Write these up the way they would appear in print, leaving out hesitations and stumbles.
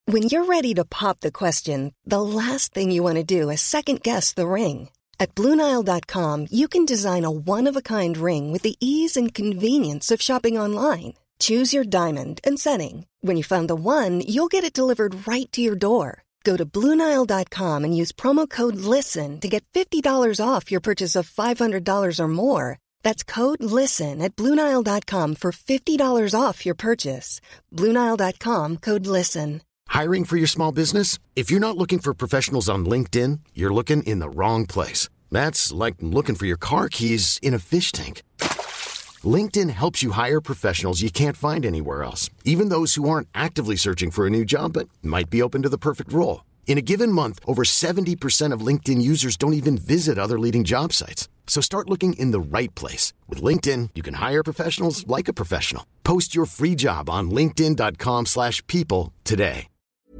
When you're ready to pop the question, the last thing you want to do is second-guess the ring. At BlueNile.com, you can design a one-of-a-kind ring with the ease and convenience of shopping online. Choose your diamond and setting. When you find the one, you'll get it delivered right to your door. Go to BlueNile.com and use promo code LISTEN to get $50 off your purchase of $500 or more. That's code LISTEN at BlueNile.com for $50 off your purchase. BlueNile.com, code LISTEN. Hiring for your small business? If you're not looking for professionals on LinkedIn, you're looking in the wrong place. That's like looking for your car keys in a fish tank. LinkedIn helps you hire professionals you can't find anywhere else, even those who aren't actively searching for a new job but might be open to the perfect role. In a given month, over 70% of LinkedIn users don't even visit other leading job sites. So start looking in the right place. With LinkedIn, you can hire professionals like a professional. Post your free job on linkedin.com/people today.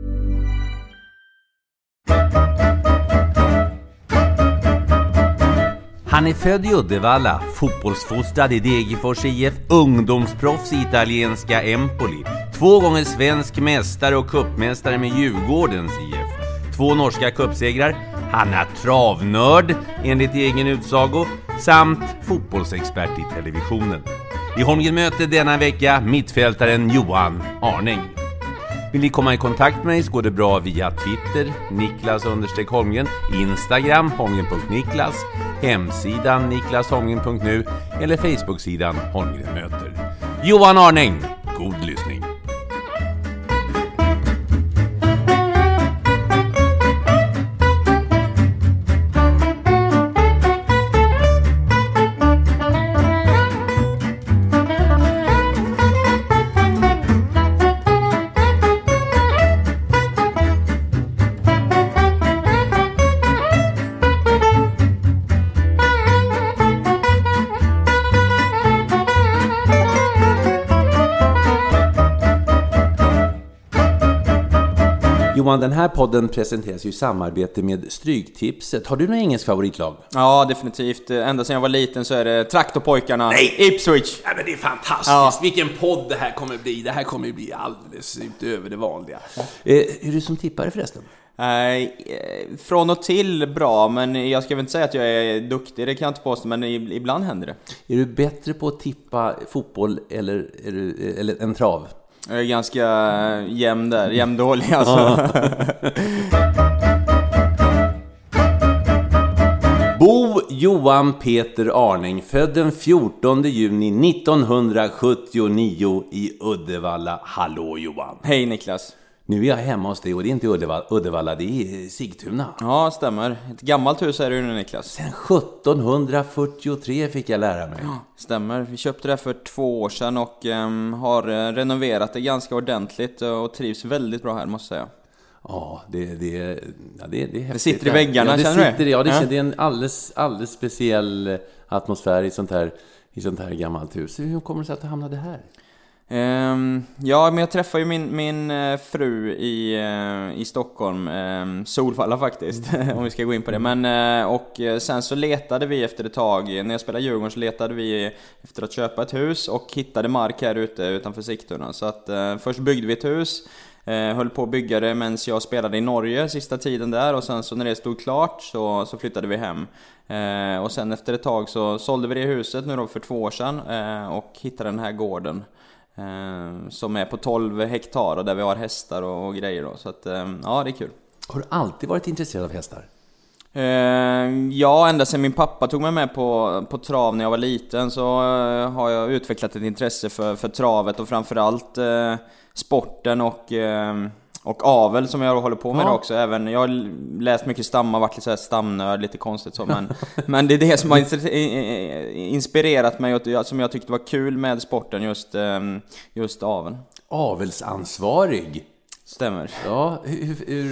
Han är född i Uddevalla, fotbollsfostrad i Degerfors IF, ungdomsproffs i italienska Empoli, 2 gånger svensk mästare och cupmästare med Djurgårdens IF, 2 norska cupsegrar, han är travnörd enligt egen utsago, samt fotbollsexpert i televisionen. I Holmgren möter denna vecka mittfältaren Johan Arning. Vill ni komma i kontakt med mig så går det bra via Twitter, Niklas_Holmgren, Instagram, Holmgren.Niklas, hemsidan niklasholmgren.nu eller Facebook-sidan Holmgren möter. Johan Arning, god lyssning. Johan, den här podden presenteras ju i samarbete med Stryktipset. Har du någon engelsk favoritlag? Ja, definitivt. Ända sedan jag var liten så är det Traktorpojkarna. Nej! Ipswich. Ja, men det är fantastiskt. Ja. Vilken podd det här kommer bli. Det här kommer bli alldeles utöver det vanliga. Är du som tippare förresten? Från och till bra, men jag ska väl inte säga att jag är duktig, det kan jag inte påstå, men ibland händer det. Är du bättre på att tippa fotboll eller en trav? Jag är ganska jämndålig alltså. Bo Johan Peter Arning, född den 14 juni 1979 i Uddevalla. Hallå Johan. Hej Niklas. Nu är jag hemma hos dig och det är inte Uddevalla, det är Sigtuna. Ja, stämmer. Ett gammalt hus är det nu, Niklas. Sen 1743 fick jag lära mig. Ja, stämmer. Vi köpte det för 2 år sedan och har renoverat det ganska ordentligt och trivs väldigt bra här, måste jag säga. Ja, det är häftigt. Det sitter i väggarna, känner du? Det är en alldeles speciell atmosfär i sånt här gammalt hus. Hur kommer det sig att du hamnade här? Ja, men jag träffade ju min fru i Stockholm, Solvalla faktiskt, om vi ska gå in på det. Men och sen så letade vi efter ett tag. När jag spelade Djurgården så letade vi efter att köpa ett hus och hittade mark här ute utanför Sigtuna. Så att först byggde vi ett hus, höll på att bygga det medan jag spelade i Norge sista tiden där. Och sen så när det stod klart så flyttade vi hem. Och sen efter ett tag så sålde vi det huset nu då för 2 år sedan och hittade den här gården. Som är på 12 hektar och där vi har hästar och grejer då. Så att, ja, det är kul. Har du alltid varit intresserad av hästar? Ja, ända sedan min pappa tog mig med på trav när jag var liten så har jag utvecklat ett intresse för travet och framförallt sporten och avel som jag håller på med också. Även, jag har läst mycket stammar, varit lite så här stamnörd, lite konstigt så, men det är det som har inspirerat mig och som jag tyckte var kul med sporten, just aveln. Avelsansvarig? Stämmer. Ja,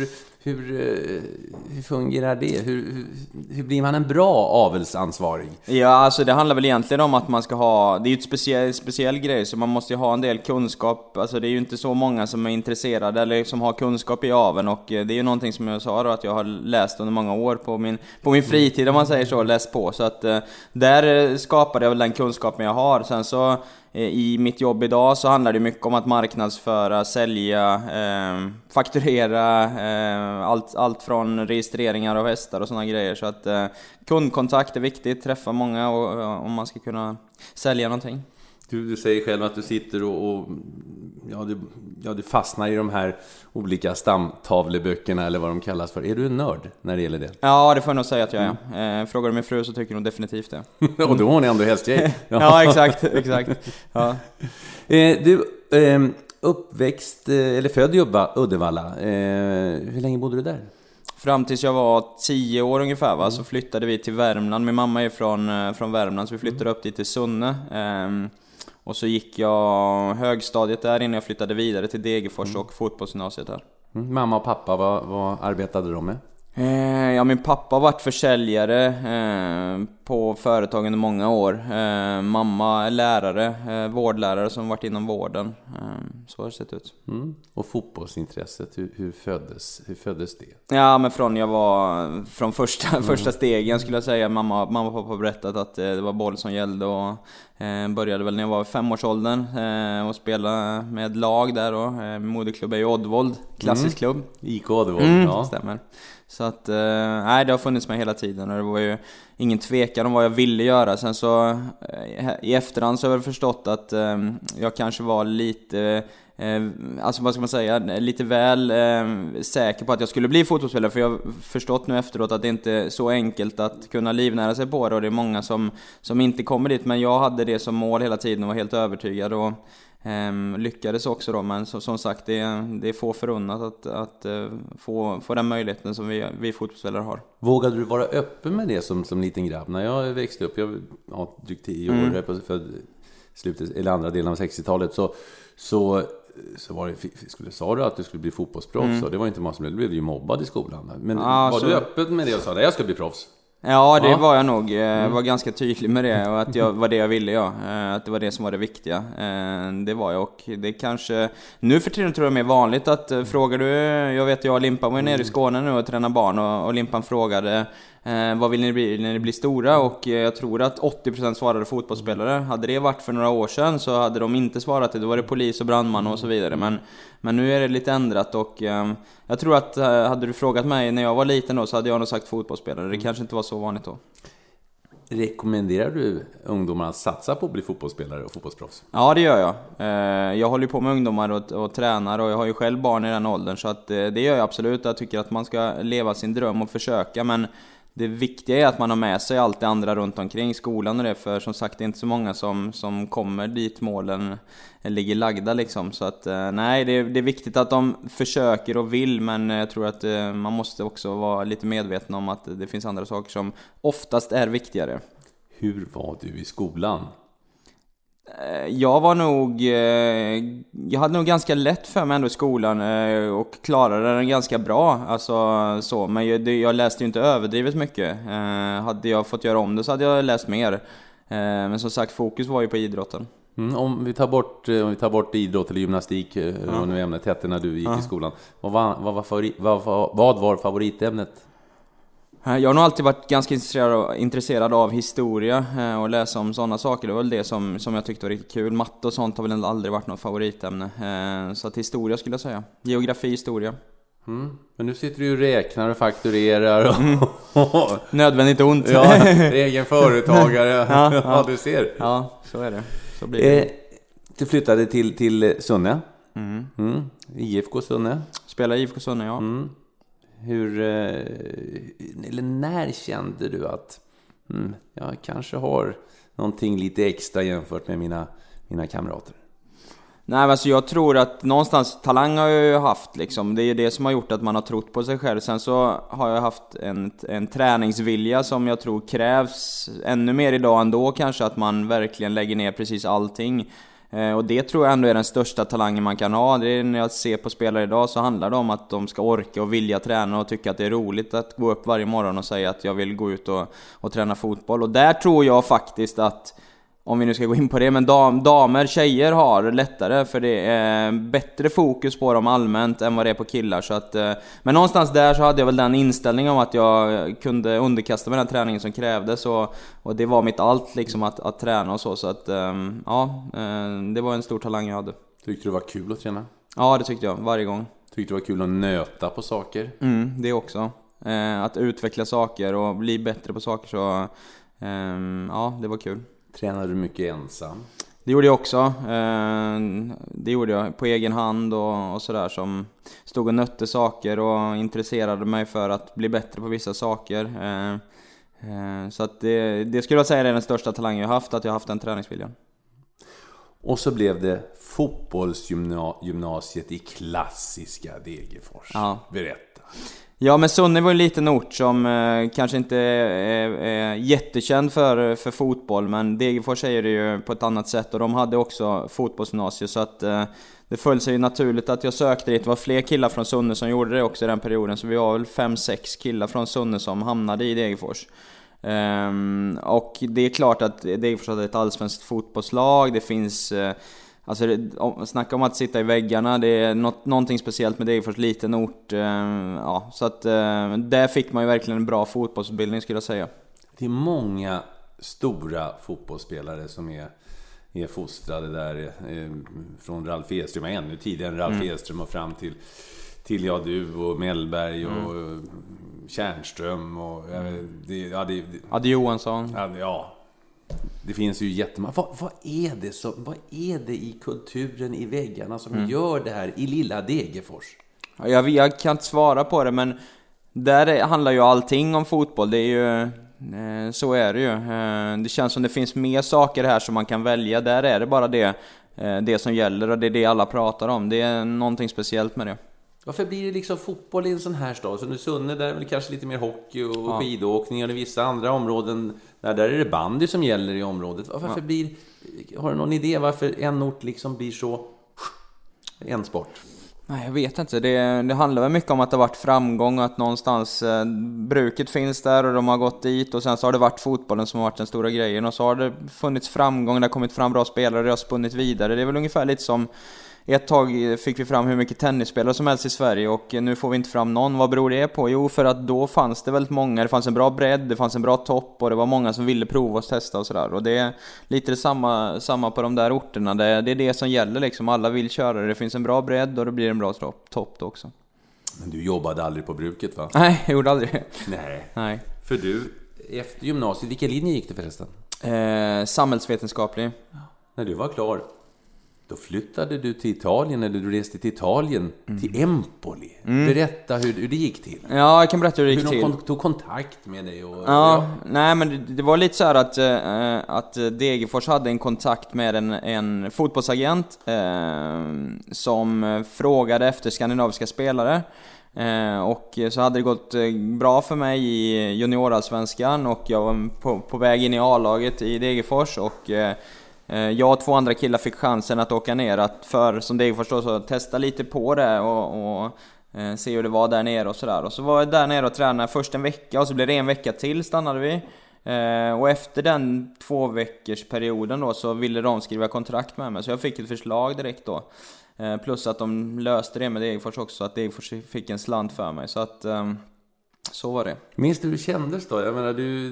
Hur fungerar det? Hur blir man en bra avelsansvarig? Ja, alltså det handlar väl egentligen om att man ska ha... Det är ju ett speciell grej, så man måste ju ha en del kunskap. Alltså det är ju inte så många som är intresserade eller som har kunskap i aveln. Och det är ju någonting som jag sa då, att jag har läst under många år på min fritid, om man säger så, läst på. Så att där skapade jag väl den kunskapen jag har. Sen så... I mitt jobb idag så handlar det mycket om att marknadsföra, sälja, fakturera, allt från registreringar av hästar och sådana grejer. Så att kundkontakt är viktigt, träffa många om man ska kunna sälja någonting. Du säger själv att du sitter och du fastnar i de här olika stamtavleböckerna eller vad de kallas för. Är du en nörd när det gäller det? Ja, det får jag nog säga att jag är. Frågar du min fru så tycker hon definitivt det. Och då är hon ändå hästtjej. Ja, exakt. Ja. Uppväxt eller född i Uddevalla. Hur länge bodde du där? Fram tills jag var 10 år ungefär, så flyttade vi till Värmland. Min mamma är från Värmland, så vi flyttade upp dit till Sunne. Och så gick jag högstadiet där innan jag flyttade vidare till Degerfors och fotbollsgymnasiet där. Mamma och pappa, vad arbetade de med? Ja, min pappa har varit försäljare på företag under många år. Mamma är lärare, vårdlärare som varit inom vården. Så har det sett ut. Och fotbollsintresset, hur föddes det? Ja, men från första stegen skulle jag säga. Mamma och pappa berättat att det var boll som gällde, och började väl när jag var 5-årsåldern och spela med lag där då. Moderklubb är ju Oddvold, klassisk klubb. IK Oddvold, ja. Stämmer. Så att, nej, det har funnits med hela tiden, och det var ju ingen tvekan om vad jag ville göra. Sen så i efterhand så har jag förstått att jag kanske var lite, alltså vad ska man säga, lite väl säker på att jag skulle bli fotbollsspelare. För jag har förstått nu efteråt att det inte är så enkelt att kunna livnära sig på det, och det är många som inte kommer dit. Men jag hade det som mål hela tiden och var helt övertygad, och lyckades också då. Men som sagt, det är få förunnat att få den möjligheten som vi fotbollsspelare har. Vågade du vara öppen med det som liten grabb? När jag växte upp, jag var drygt 10 år för slutet eller andra delen av 60-talet, så var det, sa du att du skulle bli fotbollsproffs, och det var inte många som blev ju mobbad i skolan. Men var du öppen med det och sa att jag ska bli proffs? Ja, det var jag nog. Jag var ganska tydlig med det, och att jag var det jag ville, att det var det som var det viktiga. Det var jag, och det kanske nu för tiden tror jag är mer vanligt att frågar du, jag vet jag och Limpan var nere i Skåne nu och tränar barn, och Limpan frågade vad vill ni bli när ni blir stora, och jag tror att 80% svarade fotbollsspelare. Hade det varit för några år sedan så hade de inte svarat det, då var det polis och brandman och så vidare. Men nu är det lite ändrat, och jag tror att hade du frågat mig när jag var liten då, så hade jag nog sagt fotbollsspelare. Det kanske inte var så vanligt då. Rekommenderar du ungdomar att satsa på att bli fotbollsspelare och fotbollsproffs? Ja, det gör jag. Jag håller på med ungdomar och tränar, och jag har ju själv barn i den åldern, så att det gör jag absolut. Jag tycker att man ska leva sin dröm och försöka, men det viktiga är att man har med sig allt det andra runt omkring skolan och det, för som sagt det är inte så många som kommer dit målen ligger lagda liksom. Så att nej, det är viktigt att de försöker och vill, men jag tror att man måste också vara lite medveten om att det finns andra saker som oftast är viktigare. Hur var du i skolan? Jag hade nog ganska lätt för mig ändå i skolan, och klarade den ganska bra, alltså så. Men jag läste ju inte överdrivet mycket. Hade jag fått göra om det så hade jag läst mer. Men som sagt, fokus var ju på idrotten. Om vi tar bort idrott eller gymnastik, och nu ämnet hette när du gick i skolan. Vad var favoritämnet? Jag har nog alltid varit ganska intresserad av historia och läsa om sådana saker. Det var väl det som jag tyckte var riktigt kul. Matte och sånt har väl aldrig varit något favoritämne. Så att historia skulle jag säga. Geografi, historia. Men nu sitter du och räknar och fakturerar. Nödvändigt ont. Ja, egen företagare. Ja, du ser. Ja, så är det. Så blir det. Du flyttade till Sunne. IFK Sunne. Spelar IFK Sunne, ja. Eller när kände du att jag kanske har någonting lite extra jämfört med mina kamrater? Nej, alltså jag tror att någonstans talang har jag ju haft liksom. Det är det som har gjort att man har trott på sig själv. Sen så har jag haft en träningsvilja som jag tror krävs ännu mer idag ändå, kanske att man verkligen lägger ner precis allting. Och det tror jag ändå är den största talangen man kan ha. Det är, när jag ser på spelare idag så handlar det om att de ska orka och vilja träna och tycka att det är roligt att gå upp varje morgon och säga att jag vill gå ut och träna fotboll. Och där tror jag faktiskt att, om vi nu ska gå in på det, men damer, tjejer har lättare, för det är bättre fokus på dem allmänt än vad det är på killar. Så att, men någonstans där så hade jag väl den inställningen om att jag kunde underkasta mig den träningen som krävdes, och det var mitt allt liksom att träna och så att det var en stor talang jag hade. Tyckte du det var kul att träna? Ja, det tyckte jag, varje gång. Tyckte du det var kul att nöta på saker? Det också. Att utveckla saker och bli bättre på saker, så det var kul. Tränade du mycket ensam? Det gjorde jag också. Det gjorde jag på egen hand och sådär, som stod och nötte saker och intresserade mig för att bli bättre på vissa saker. Så att det skulle jag säga är den största talangen jag haft, att jag haft den träningsviljan. Och så blev det fotbollsgymnasiet i klassiska Degerfors. Ja. Berätta. Ja, men Sunne var en liten ort som kanske inte är jättekänd för fotboll, men Degerfors är det ju på ett annat sätt, och de hade också fotbollsgymnasium, så att det föll sig naturligt att jag sökte dit. Det var fler killar från Sunne som gjorde det också i den perioden, så vi var väl 5-6 killar från Sunne som hamnade i Degerfors. Och det är klart att Degerfors hade ett allsvenskt fotbollslag. Det finns snacka om att sitta i väggarna. Det är någonting speciellt med Degerfors, liten ort. Så att där fick man ju verkligen en bra fotbollsutbildning, skulle jag säga. Det är många stora fotbollsspelare som är fostrade där, från Ralf Edström, ännu tidigare än Ralf Edström, och fram till du och Mellberg och Tjärnström och Adde Johansson. Ja. Det finns ju jättemånga. Vad är det i kulturen i väggarna som gör det här i lilla Degerfors? Jag kan inte svara på det, men där handlar ju allting om fotboll. Det är ju, så är det ju. Det känns som det finns mer saker här som man kan välja. Där är det bara det som gäller, och det är det alla pratar om. Det är någonting speciellt med det. Varför blir det liksom fotboll i en sån här stad? Så nu Sunne, där är väl kanske lite mer hockey och skidåkning, eller vissa andra områden där är det bandy som gäller i området. Varför har du någon idé varför en ort liksom blir så en sport? Nej, jag vet inte. Det handlar väl mycket om att det har varit framgång, att någonstans bruket finns där och de har gått dit, och sen så har det varit fotbollen som har varit den stora grejen, och så har det funnits framgång, det har kommit fram bra spelare, det har spunnit vidare. Det är väl ungefär lite som ett tag fick vi fram hur mycket tennisspelare som helst i Sverige, och nu får vi inte fram någon. Vad beror det på? Jo, för att då fanns det väldigt många, det fanns en bra bredd, det fanns en bra topp, och det var många som ville prova och testa och sådär. Och det är lite samma på de där orterna. Det är det som gäller liksom. Alla vill köra det. Det finns en bra bredd och det blir en bra topp då också. Men du jobbade aldrig på bruket, va? Nej, jag gjorde aldrig det. Nej. För du, efter gymnasiet, vilken linje gick du förresten? Samhällsvetenskaplig. När du var klar, då flyttade du till Italien, eller du reste till Italien, till Empoli. Berätta hur det gick till. Ja, jag kan berätta hur det gick till. Hur de tog kontakt med dig. Nej, men det var lite så här att Degerfors hade en kontakt med en fotbollsagent som frågade efter skandinaviska spelare. Och så hade det gått bra för mig i juniorallsvenskan, och jag var på väg in i A-laget i Degerfors, och jag och 2 andra killar fick chansen att åka ner, som Degerfors då, så testa lite på det och se hur det var där nere och sådär. Och så var jag där nere och tränade först en vecka, och så blev det en vecka till, stannade vi. Och efter den 2 veckors perioden då, så ville de skriva kontrakt med mig, så jag fick ett förslag direkt då. Plus att de löste det med Degerfors också, att Degerfors fick en slant för mig. Så att så var det. Minns du hur det kändes då? Jag menar,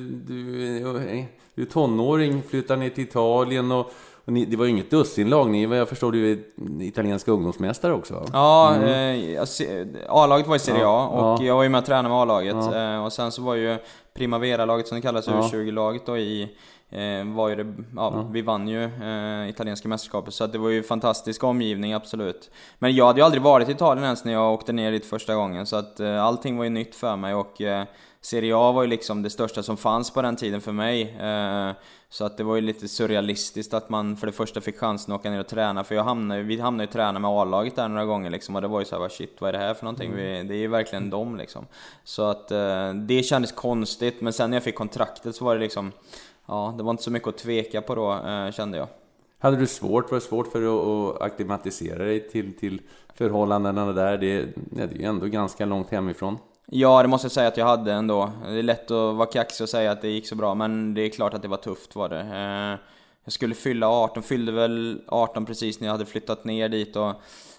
du är tonåring, flyttar ner till Italien, och det var ju inget dussinlag. Jag förstår du är italienska ungdomsmästare också. Ja, A-laget var i Serie A, och jag var ju med att träna med A-laget. Och sen så var ju Primavera-laget, som det kallas, U20-laget då, vi vann ju italienska mästerskapet, så att det var ju fantastisk omgivning, absolut. Men jag hade ju aldrig varit i Italien ens när jag åkte ner dit första gången, så att allting var ju nytt för mig, och Serie A var ju liksom det största som fanns på den tiden för mig. Så att det var ju lite surrealistiskt att man för det första fick chansen att åka ner och träna, för vi hamnade ju träna med A-laget där några gånger liksom, och det var ju så här, shit, vad är det här för någonting? Det är ju verkligen dem liksom. Så att det kändes konstigt, men sen när jag fick kontraktet så var det liksom, det var inte så mycket att tveka på då, kände jag. Var det svårt för att akklimatisera dig till förhållandena där? Det är ju ändå ganska långt hemifrån. Ja, det måste jag säga att jag hade ändå. Det är lätt att vara kaxig och säga att det gick så bra, men det är klart att det var tufft var det. Jag skulle fylla 18, fyllde väl 18 precis när jag hade flyttat ner dit och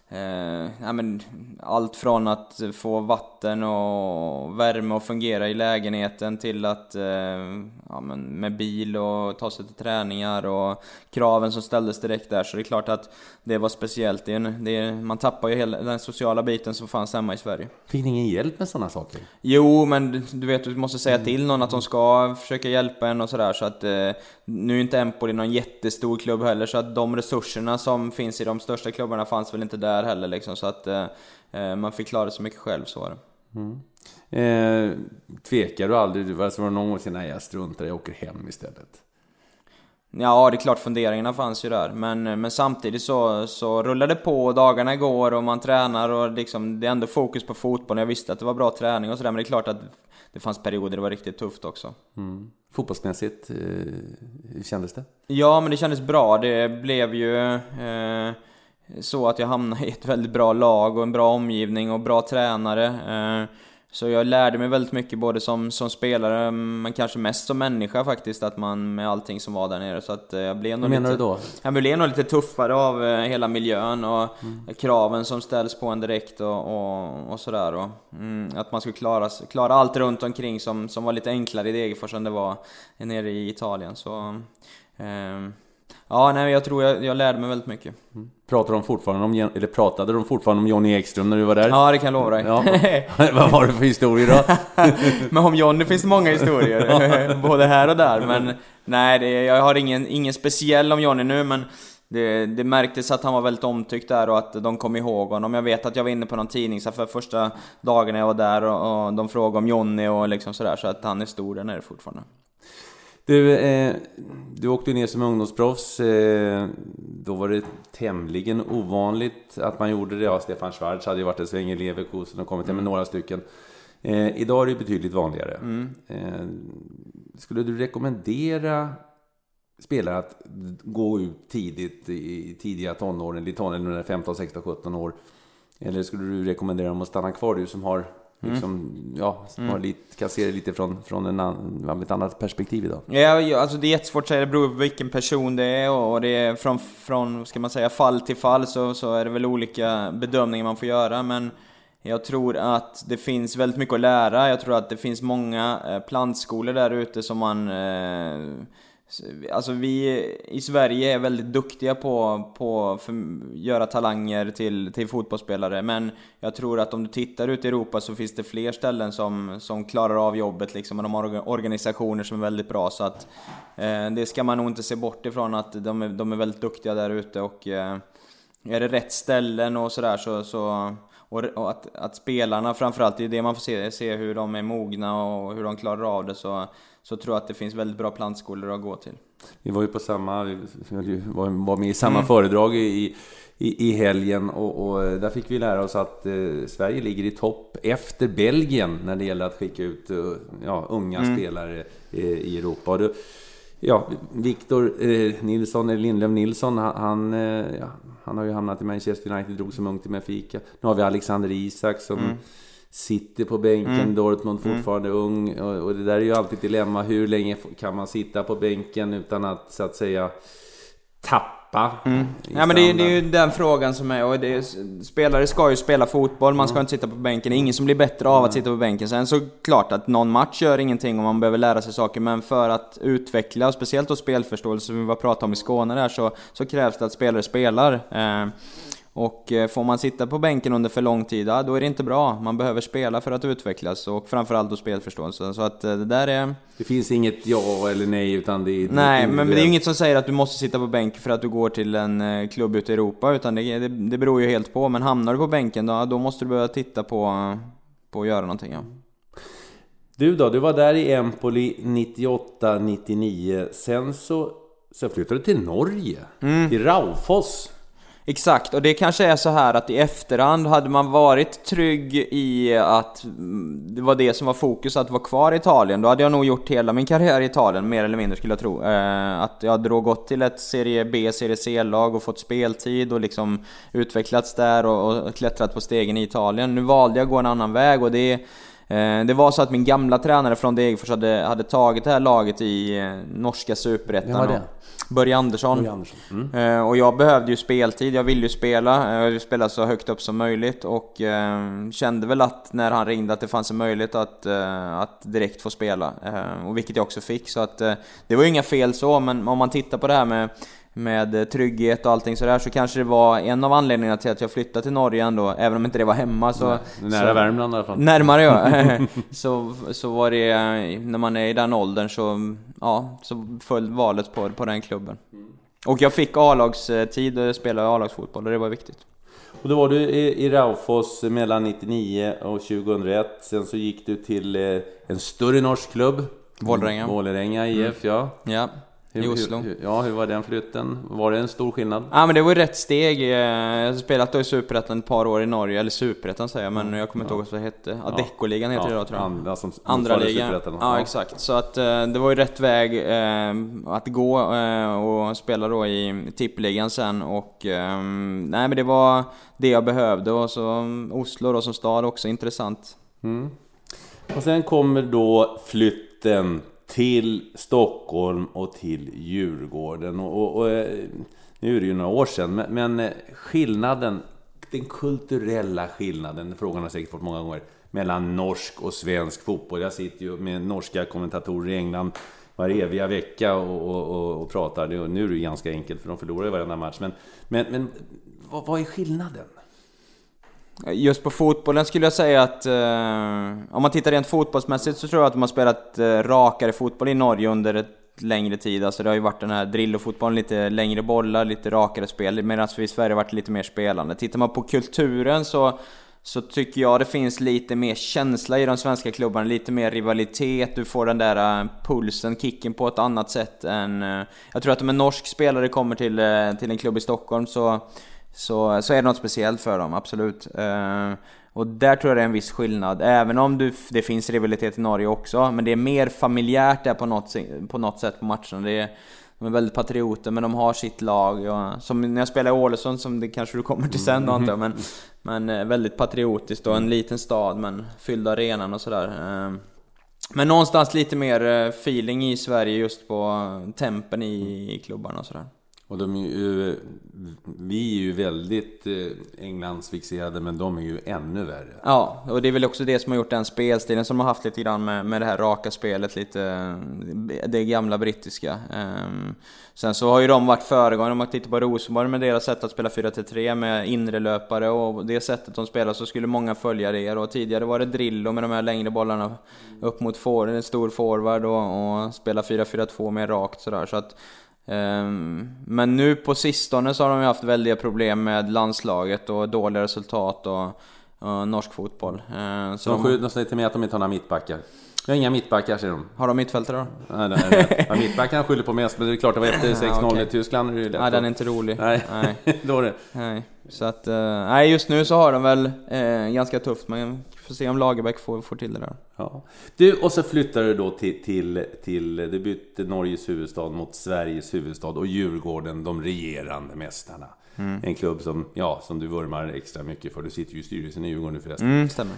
allt från att få vatten och värme och fungera i lägenheten till att med bil och ta sig till träningar och kraven som ställdes direkt där, så det är klart att det var speciellt. Man tappar ju hela den sociala biten som fanns hemma i Sverige. Fick ni ingen hjälp med sådana saker? Jo, men du vet, du måste säga till någon att de ska försöka hjälpa en och sådär, så att nu är inte Empoli någon jättestor klubb heller, så att de resurserna som finns i de största klubbarna fanns väl inte där heller liksom, så att man fick klara så mycket själv, så var det. Tvekar du aldrig? Var det någon gång sedan jag struntar, jag åker hem istället? Ja, det är klart, funderingarna fanns ju där, men samtidigt så rullade det på, dagarna går och man tränar och liksom, det är ändå fokus på fotboll. Jag visste att det var bra träning och sådär, men det är klart att det fanns perioder det var riktigt tufft också. Fotbollsmässigt, kändes det? Ja, men det kändes bra. Det blev ju så att jag hamnade i ett väldigt bra lag och en bra omgivning och bra tränare. Så jag lärde mig väldigt mycket både som spelare, men kanske mest som människa faktiskt, att man med allting som var där nere, så att jag blev nog menar du då? Jag blev nog lite tuffare av hela miljön och kraven som ställs på en direkt och sådär, och att man skulle klara allt runt omkring som var lite enklare i Degerfors än det var nere i Italien, så jag tror jag lärde mig väldigt mycket. Pratade de fortfarande om Johnny Ekström när du var där? Ja, det kan jag lova dig. Ja. Vad var det för historier då? Men om Johnny finns det många historier, både här och där. Men nej, jag har ingen speciell om Johnny nu, men det märktes att han var väldigt omtyckt där och att de kom ihåg honom. Jag vet att jag var inne på någon tidning så för första dagen jag var där och de frågade om Johnny och liksom sådär, så att han är stor där nere fortfarande. Du åkte ner som ungdomsproffs. Då var det tämligen ovanligt att man gjorde det. Ja, Stefan Schwarz hade ju varit en sväng i Leverkusen och kommit hem med några stycken. Idag är det betydligt vanligare. Skulle du rekommendera spelare att gå ut tidigt i tidiga tonåren, eller 15, 16, 17 år? Eller skulle du rekommendera dem att stanna kvar, du som har kan se det lite från ett annat perspektiv idag? Ja, alltså det är jättesvårt att säga, det beror på vilken person det är, och det är från ska man säga, fall till fall, så är det väl olika bedömningar man får göra, men jag tror att det finns väldigt mycket att lära. Jag tror att det finns många plantskolor där ute som man alltså vi i Sverige är väldigt duktiga på att göra talanger till fotbollsspelare, men jag tror att om du tittar ut i Europa så finns det fler ställen som klarar av jobbet liksom, och de har organisationer som är väldigt bra, så att det ska man nog inte se bort ifrån, att de är väldigt duktiga där ute, och är det rätt ställen och sådär och att spelarna framförallt, det är det man får se hur de är mogna och hur de klarar av det, så tror jag att det finns väldigt bra plantskolor att gå till. Vi var ju på var med i samma föredrag i helgen, och där fick vi lära oss att Sverige ligger i topp efter Belgien när det gäller att skicka ut unga spelare i Europa. Och Victor Nilsson, eller Lindlöf Nilsson, han har ju hamnat i Manchester United, drog som ung till Benfica. Nu har vi Alexander Isak som sitter på bänken, Dortmund fortfarande ung, och det där är ju alltid ett dilemma. Hur länge kan man sitta på bänken utan att så att säga tappa? Ja, men det är ju den frågan som är, och spelare ska ju spela fotboll, man ska inte sitta på bänken. Det är ingen som blir bättre av att sitta på bänken. Sen så klart att någon match gör ingenting om man behöver lära sig saker, men för att utveckla, och speciellt då spelförståelse som vi var pratade om i Skåne där, så krävs det att spelare spelar. Och får man sitta på bänken under för lång tid, då är det inte bra. Man behöver spela för att utvecklas, och framförallt då spelförståelse. Så att det där är... Det finns inget ja eller nej, utan det är... Nej, men det är ju inget som säger att du måste sitta på bänk för att du går till en klubb ute i Europa, utan det beror ju helt på. Men hamnar du på bänken, då måste du börja titta på att göra någonting, ja. Du var där i Empoli 98-99. Sen så flyttade du till Norge, till Raufoss. Exakt, och det kanske är så här att i efterhand hade man varit trygg i att det var det som var fokus, att vara kvar i Italien. Då hade jag nog gjort hela min karriär i Italien, mer eller mindre skulle jag tro. Att jag hade då gått till ett Serie B, Serie C-lag och fått speltid och liksom utvecklats där och klättrat på stegen i Italien. Nu valde jag att gå en annan väg, och det var så att min gamla tränare från Degerfors hade tagit det här laget i norska superettan. Börje Andersson. Och jag behövde ju speltid, jag ville ju spela. Jag ville spela så högt upp som möjligt. Och kände väl att när han ringde att det fanns en möjlighet att direkt få spela. Och vilket jag också fick. Så att det var ju inga fel så. Men om man tittar på det här med trygghet och allting sådär, så kanske det var en av anledningarna till att jag flyttade till Norge ändå, även om inte det var hemma. Nära Värmland i alla fall. Närmare, ja. så var det, när man är i den åldern så föll valet på den klubben. Och jag fick A-lagstid och spelade A-lagsfotboll, och det var viktigt. Och då var du i Raufoss mellan 99 och 2001. Sen så gick du till en större norsk klubb, Vålerenga IF, ja. I Oslo. Hur var den flytten? Var det en stor skillnad? Ja, men det var ju rätt steg. Jag har spelat då i Superettan ett par år i Norge, eller Superettan säger jag, men jag kommer inte ihåg vad det hette. Adecco-ligan heter det då, tror jag. Andra ligan. Ja, exakt. Så att det var ju rätt väg att gå och spela då i tippligan sen, och nej, men det var det jag behövde, och så Oslo då som stad också intressant. Och sen kommer då flytten till Stockholm och till Djurgården, och nu är det ju några år sedan, men skillnaden, den kulturella skillnaden, frågan har säkert fått många gånger, mellan norsk och svensk fotboll. Jag sitter ju med norska kommentatorer i England varje eviga vecka och pratar, och nu är det ganska enkelt för de förlorar ju varenda match, men vad är skillnaden? Just på fotbollen skulle jag säga att om man tittar rent fotbollsmässigt så tror jag att de har spelat rakare fotboll i Norge under ett längre tid. Alltså det har ju varit den här drill-fotbollen, lite längre bollar, lite rakare spel, medan vi i Sverige har varit lite mer spelande. Tittar man på kulturen så tycker jag det finns lite mer känsla i de svenska klubbarna, lite mer rivalitet. Du får den där pulsen, kicken på ett annat sätt än... Jag tror att om en norsk spelare kommer till en klubb i Stockholm så är det något speciellt för dem, absolut. Och där tror jag det är en viss skillnad. Även om det finns rivalitet i Norge också, men det är mer familjärt där på något sätt på matchen. De är väldigt patrioter, men de har sitt lag. Som när jag spelar i Ålesund, som det kanske du kommer till sen antar jag, men väldigt patriotiskt och en liten stad, men fylld arenan och sådär. Men någonstans lite mer feeling i Sverige just på tempen i klubbarna och sådär. Och vi är ju väldigt Englandsfixerade, men de är ju ännu värre. Ja, och det är väl också det som har gjort den spelstilen som de har haft lite grann med det här raka spelet, lite det gamla brittiska. Sen så har ju de varit föregångare. Om man tittar på Rosenborg med deras sätt att spela 4-3 med inre löpare och det sättet de spelar, så skulle många följa det. Och tidigare var det Drillo med de här längre bollarna upp mot en stor forward och spela 4-4-2 med rakt sådär. Så att men nu på sistone så har de ju haft väldiga problem med landslaget och dåliga resultat och norsk fotboll. Så de skjuter sig till mig att de inte har några mittbackar. Jag har inga mittbackar, säger de. Har de mittfältare då? Nej. Ja, mittbackarna skyller på mest, men det är klart att det var efter 6-0 okay. I Tyskland. Är det lätt. Nej, den är inte rolig. Nej. Då är det. Nej. Så att, nej, just nu så har de väl ganska tufft, men får se om Lagerbäck får till det där. Ja. Du, och så flyttar du då till du bytte Norges huvudstad mot Sveriges huvudstad och Djurgården, de regerande mästarna. En klubb som du vurmar extra mycket för. Du sitter ju i styrelsen i Djurgården nu förresten. Stämmer.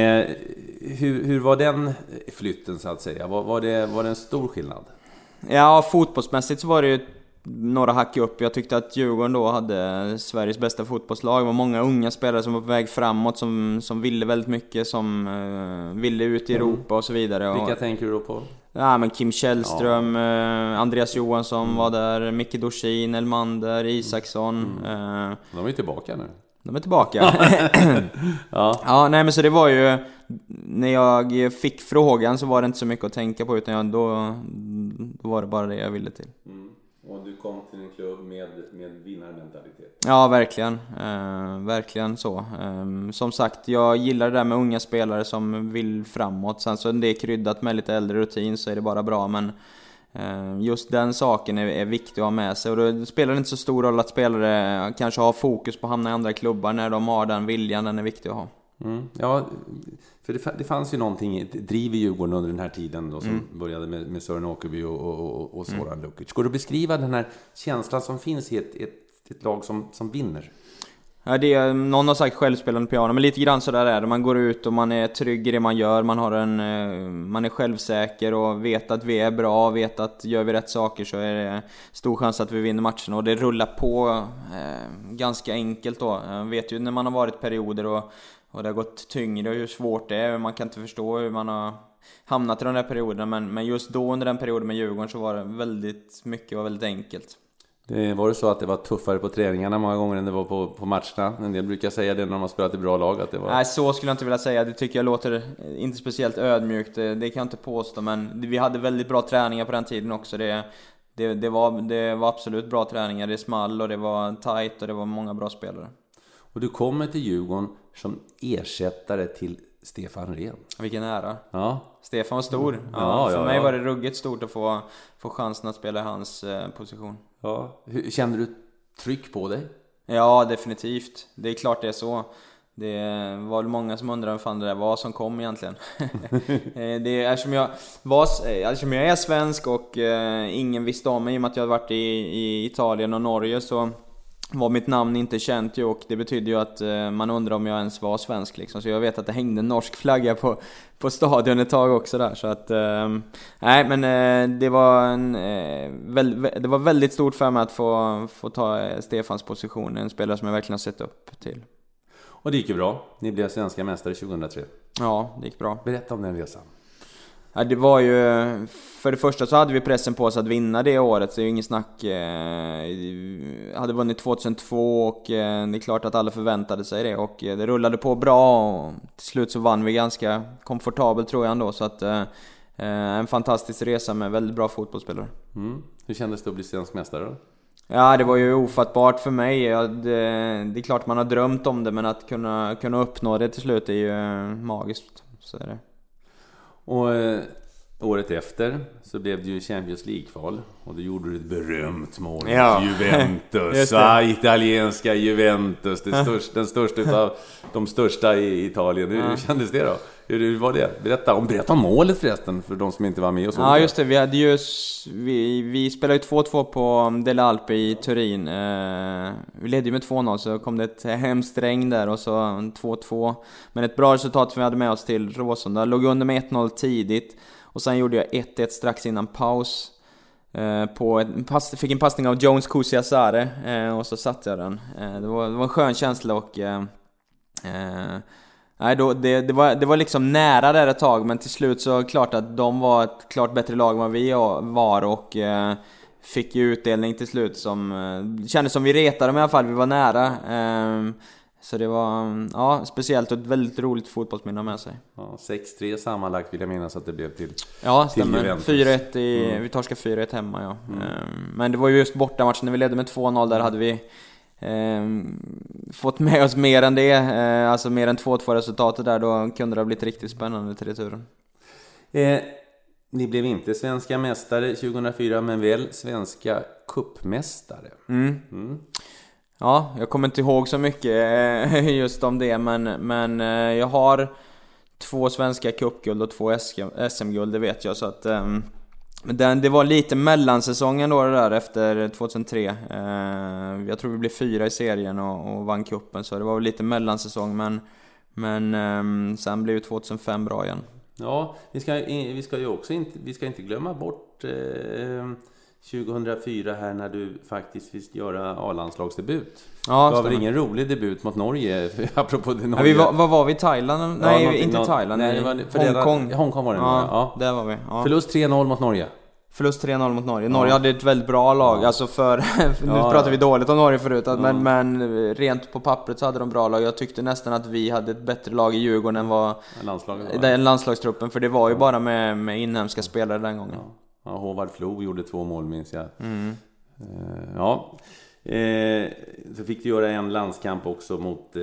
Hur var den flytten så att säga? Var det en stor skillnad? Ja, fotbollsmässigt så var det ju några hack upp. Jag tyckte att Djurgården då hade Sveriges bästa fotbollslag. Det var många unga spelare som var på väg framåt, som ville väldigt mycket, som ville ut i Europa och så vidare. Vilka tänker du då på? Ja, men Kim Källström, Andreas Johansson var där, Micke Dorsin, Elmander, Isaksson. De är tillbaka nu. De är tillbaka. Ja, nej, men så det var ju, när jag fick frågan så var det inte så mycket att tänka på, utan då var det bara det jag ville till. Och du kom till en klubb med vinnarmentalitet. Ja, verkligen. Verkligen så. Som sagt, jag gillar det där med unga spelare som vill framåt. Sen så är det kryddat med lite äldre rutin, så är det bara bra. Men Just den saken är viktig att ha med sig, och då spelar det inte så stor roll att spelare kanske har fokus på att hamna i andra klubbar. När de har den viljan, den är viktig att ha. Ja, för det fanns ju någonting driv i Djurgården under den här tiden då, som började med Sören Åkerby och Zoran Lukic. Går du beskriva den här känslan som finns i ett lag som vinner? Ja, någon har sagt självspelande piano, men lite grann så där är det. Man går ut och man är trygg i det man gör. Man är självsäker och vet att vi är bra, vet att gör vi rätt saker så är det stor chans att vi vinner matchen. Och det rullar på ganska enkelt då. Jag vet ju när man har varit perioder och det har gått tyngre och hur svårt det är. Man kan inte förstå hur man har hamnat i den där perioden. Men just då under den perioden med Djurgården så var det väldigt mycket och väldigt enkelt. Var det så att det var tuffare på träningarna många gånger än det var på matcherna? En del brukar säga det när de har spelat i bra lag. Att det var... Nej, så skulle jag inte vilja säga. Det tycker jag låter inte speciellt ödmjukt. Det kan jag inte påstå. Men vi hade väldigt bra träningar på den tiden också. Det var absolut bra träningar. Det small och det var tight och det var många bra spelare. Och du kommer till Djurgården som ersättare till Stefan Rehn. Vilken ära. Ja. Stefan var stor. För mig var det ruggigt stort att få chansen att spela i hans position. Ja. Kände du tryck på dig? Ja, definitivt. Det är klart det är så. Det var väl många som undrar vem fan det där var som kom egentligen. Eftersom jag är svensk och ingen visste om mig i och med att jag hade varit i Italien och Norge, så var mitt namn inte känt ju, och det betyder ju att man undrar om jag ens var svensk liksom. Så jag vet att det hängde en norsk flagga på stadion ett tag också där. Så att det var väldigt stort för mig att få ta Stefans position, en spelare som jag verkligen har sett upp till. Och det gick ju bra. Ni blev svenska mästare 2003. Ja, det gick bra. Berätta om den resan. Ja, det var ju, för det första så hade vi pressen på oss att vinna det året, så det är ju ingen snack. Hade vunnit 2002 och det är klart att alla förväntade sig det, och det rullade på bra och till slut så vann vi ganska komfortabelt tror jag ändå, så att en fantastisk resa med väldigt bra fotbollsspelare. Hur kändes det att bli svensk mästare då? Ja, det var ju ofattbart för mig. Det är klart man har drömt om det, men att kunna uppnå det till slut är ju magiskt, så är det. Och året efter så blev det ju Champions League-kval, och då gjorde du ett berömt mål. Ja. Juventus, italienska Juventus, den största utav de största i Italien. Hur kändes det då? Hur var det? Berätta om målet förresten, för de som inte var med och så. Ja, just det. Vi spelade ju 2-2 på Delle Alpi i Turin. Vi ledde ju med 2-0, så kom det ett hemskt regn där och så 2-2. Men ett bra resultat, för vi hade med oss till Råsunda. Låg under med 1-0 tidigt, och sen gjorde jag 1-1 strax innan paus. Fick en passning av Jones Kusiasare, och så satte jag den. Det var en skön känsla, och det var liksom nära där ett tag, men till slut så klart att de var ett klart bättre lag än vad vi var, och fick ju utdelning till slut som kändes som vi retade dem i alla fall. Vi var nära, så det var speciellt och ett väldigt roligt fotbollsminne med sig. 6-3 sammanlagt vill jag minnas att det blev till. Ja, stämmer. 4-1 vi torskade 4-1 hemma, ja. Men det var ju just bortamatchen när vi ledde med 2-0, där hade vi fått med oss mer än det, alltså mer än 2-2 resultatet där, då kunde det ha blivit riktigt spännande till returen. Ni blev inte svenska mästare 2004, men väl svenska cupmästare. Ja, jag kommer inte ihåg så mycket just om det, men jag har 2 svenska cupguld och 2 SM-guld, det vet jag, så att det var lite mellansäsongen då det där efter 2003. Jag tror vi blev 4 i serien och vann kuppen, så det var lite mellansäsong, men sen blev 2005 bra igen. Ja, vi ska inte glömma bort 2004 här, när du faktiskt fick göra A-landslagsdebut. Ja, det var väl ingen rolig debut mot Norge, apropå det Norge. Vad var vi? Thailand? Nej, inte Thailand. Nej, Hongkong var det. Ja, där var vi. Ja. Förlust 3-0 mot Norge. Förlust 3-0 mot Norge. Norge hade ett väldigt bra lag. Alltså nu pratar vi dåligt om Norge förut, men rent på pappret så hade de bra lag. Jag tyckte nästan att vi hade ett bättre lag i Djurgården än vad landslagstruppen, för det var ju bara med inhemska spelare den gången. Ja, Håvard Flo gjorde 2 mål, minns jag. Så fick du göra en landskamp också mot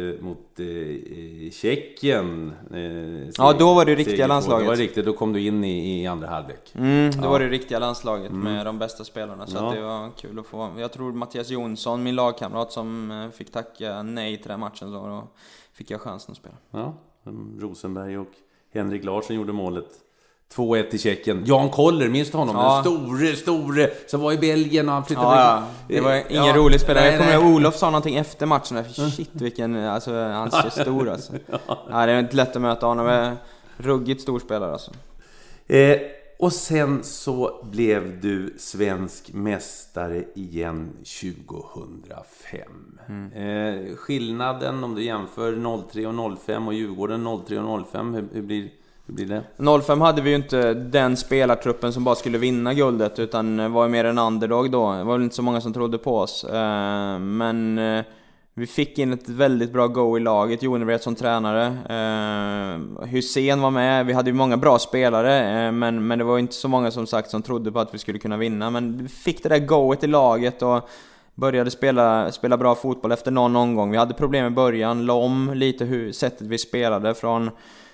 Tjeckien. Ja, då var det riktiga landslaget. Det var riktigt, då kom du in i andra halvlek. Då var det riktiga landslaget med de bästa spelarna. Så att det var kul att få. Jag tror Mattias Jonsson, min lagkamrat, som fick tacka nej till den matchen, så då fick jag chansen att spela. Ja, Rosenberg och Henrik Larsson gjorde målet. 2-1 i Tjeckien. Jan Koller, minns du honom? Ja. Den store som var i Belgien och han flyttade. Ja. Det var ingen rolig spelare. Jag kommer ihåg Olof sa någonting efter matchen. Shit, vilken, alltså, han är så stor alltså. Ja, det är inte lätt att möta honom. Är ruggigt stor spelare alltså. Och sen så blev du svensk mästare igen 2005. Skillnaden om du jämför 03 och 05 och Djurgården 03 och 05, hur blir det? 05 hade vi ju inte den spelartruppen som bara skulle vinna guldet, utan var ju mer en underdog då. Det var väl inte så många som trodde på oss. Men vi fick in ett väldigt bra go i laget. Jonevret som tränare. Hussein var med. Vi hade ju många bra spelare, men det var inte så många som sagt som trodde på att vi skulle kunna vinna. Men vi fick det där goet i laget och började spela bra fotboll efter någon omgång. Vi hade problem i början. La om lite sättet vi spelade från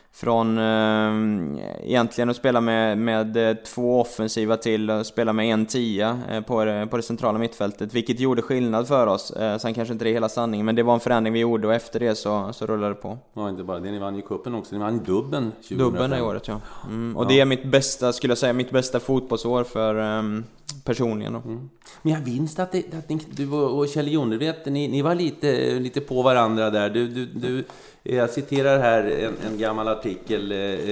egentligen att spela med 2 offensiva till att spela med 1-10 på det centrala mittfältet, vilket gjorde skillnad för oss. Sen kanske inte det är hela sanningen, men det var en förändring vi gjorde, och efter det så rullade det på. Ja, inte bara det, ni vann ju cupen också, ni vann dubben 2005. Dubben i året, ja. Och det är mitt bästa fotbollsår för personligen då. Men jag minns att du och Kjell Jonevret, ni var lite på varandra där. Du jag citerar här en gammal artikel.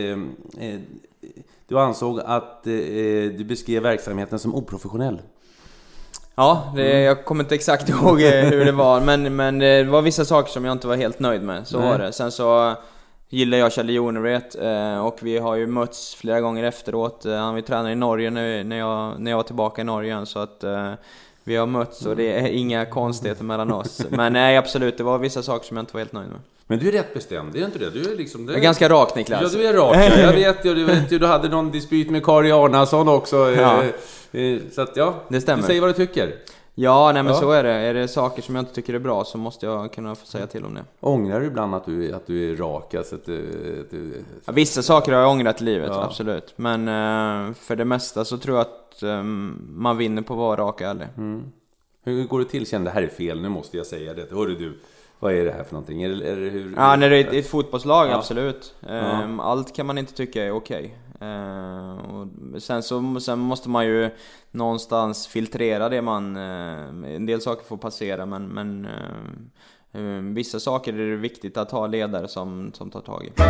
Du ansåg att du beskrev verksamheten som oprofessionell. Ja, jag kommer inte exakt ihåg hur det var, men det var vissa saker som jag inte var helt nöjd med. Så var det. Sen så gillar jag Kjell Jonevret, och vi har ju mötts flera gånger efteråt. Han var tränare i Norge när jag var tillbaka i Norge igen, så att vi har mötts och det är inga konstigheter mellan oss. Men nej, absolut, det var vissa saker som jag inte var helt nöjd med. Men du är rätt bestämd, det är inte det? Du är liksom... Jag är ganska rak, Niklas. Ja, du är rak. Jag vet ju, du hade någon dispyt med Kari Arnason också. Ja. Så att ja, det stämmer. Du säger vad du tycker. Ja, nej men så är det. Är det saker som jag inte tycker är bra, så måste jag kunna få säga till om det. Ångrar du ibland att du är rak? Alltså Ja, vissa saker har jag ångrat i livet, absolut. Men för det mesta så tror jag att man vinner på att vara rak och ärlig. Hur går det till? Känner det här är fel, nu måste jag säga det. Hörru du, vad är det här för någonting? Är det hur... Ja, när det är ett fotbollslag, absolut. Allt kan man inte tycka är okej. Och sen måste man ju någonstans filtrera det en del saker får passera, men vissa saker är det viktigt att ha ledare som tar tag i.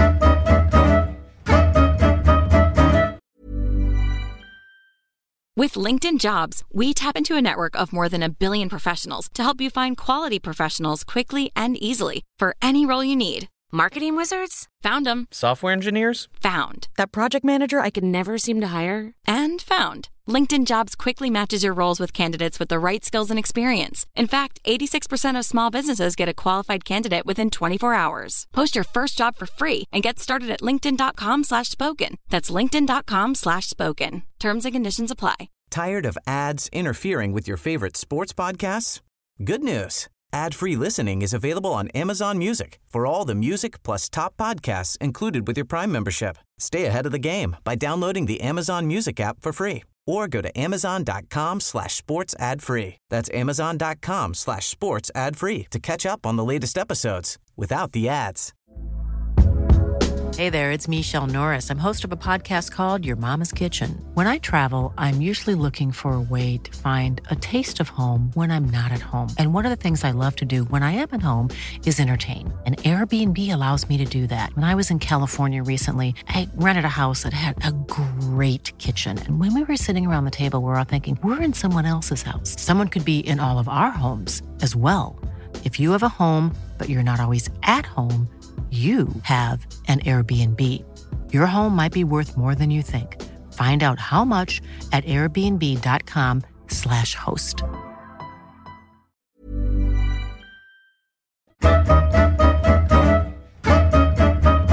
With LinkedIn Jobs, we tap into a network of more than 1 billion professionals to help you find quality professionals quickly and easily for any role you need. Marketing wizards? Found them. Software engineers? Found. That project manager I could never seem to hire? And found. LinkedIn Jobs quickly matches your roles with candidates with the right skills and experience. In fact, 86% of small businesses get a qualified candidate within 24 hours. Post your first job for free and get started at linkedin.com/spoken. That's linkedin.com/spoken. Terms and conditions apply. Tired of ads interfering with your favorite sports podcasts? Good news. Ad-free listening is available on Amazon Music for all the music plus top podcasts included with your Prime membership. Stay ahead of the game by downloading the Amazon Music app for free or go to amazon.com/sports ad free. That's amazon.com/sports ad free to catch up on the latest episodes without the ads. Hey there, it's Michelle Norris. I'm host of a podcast called Your Mama's Kitchen. When I travel, I'm usually looking for a way to find a taste of home when I'm not at home. And one of the things I love to do when I am at home is entertain. And Airbnb allows me to do that. When I was in California recently, I rented a house that had a great kitchen. And when we were sitting around the table, we were all thinking, we're in someone else's house. Someone could be in all of our homes as well. If you have a home, but you're not always at home, you have an Airbnb. Your home might be worth more than you think. Find out how much at airbnb.com/host.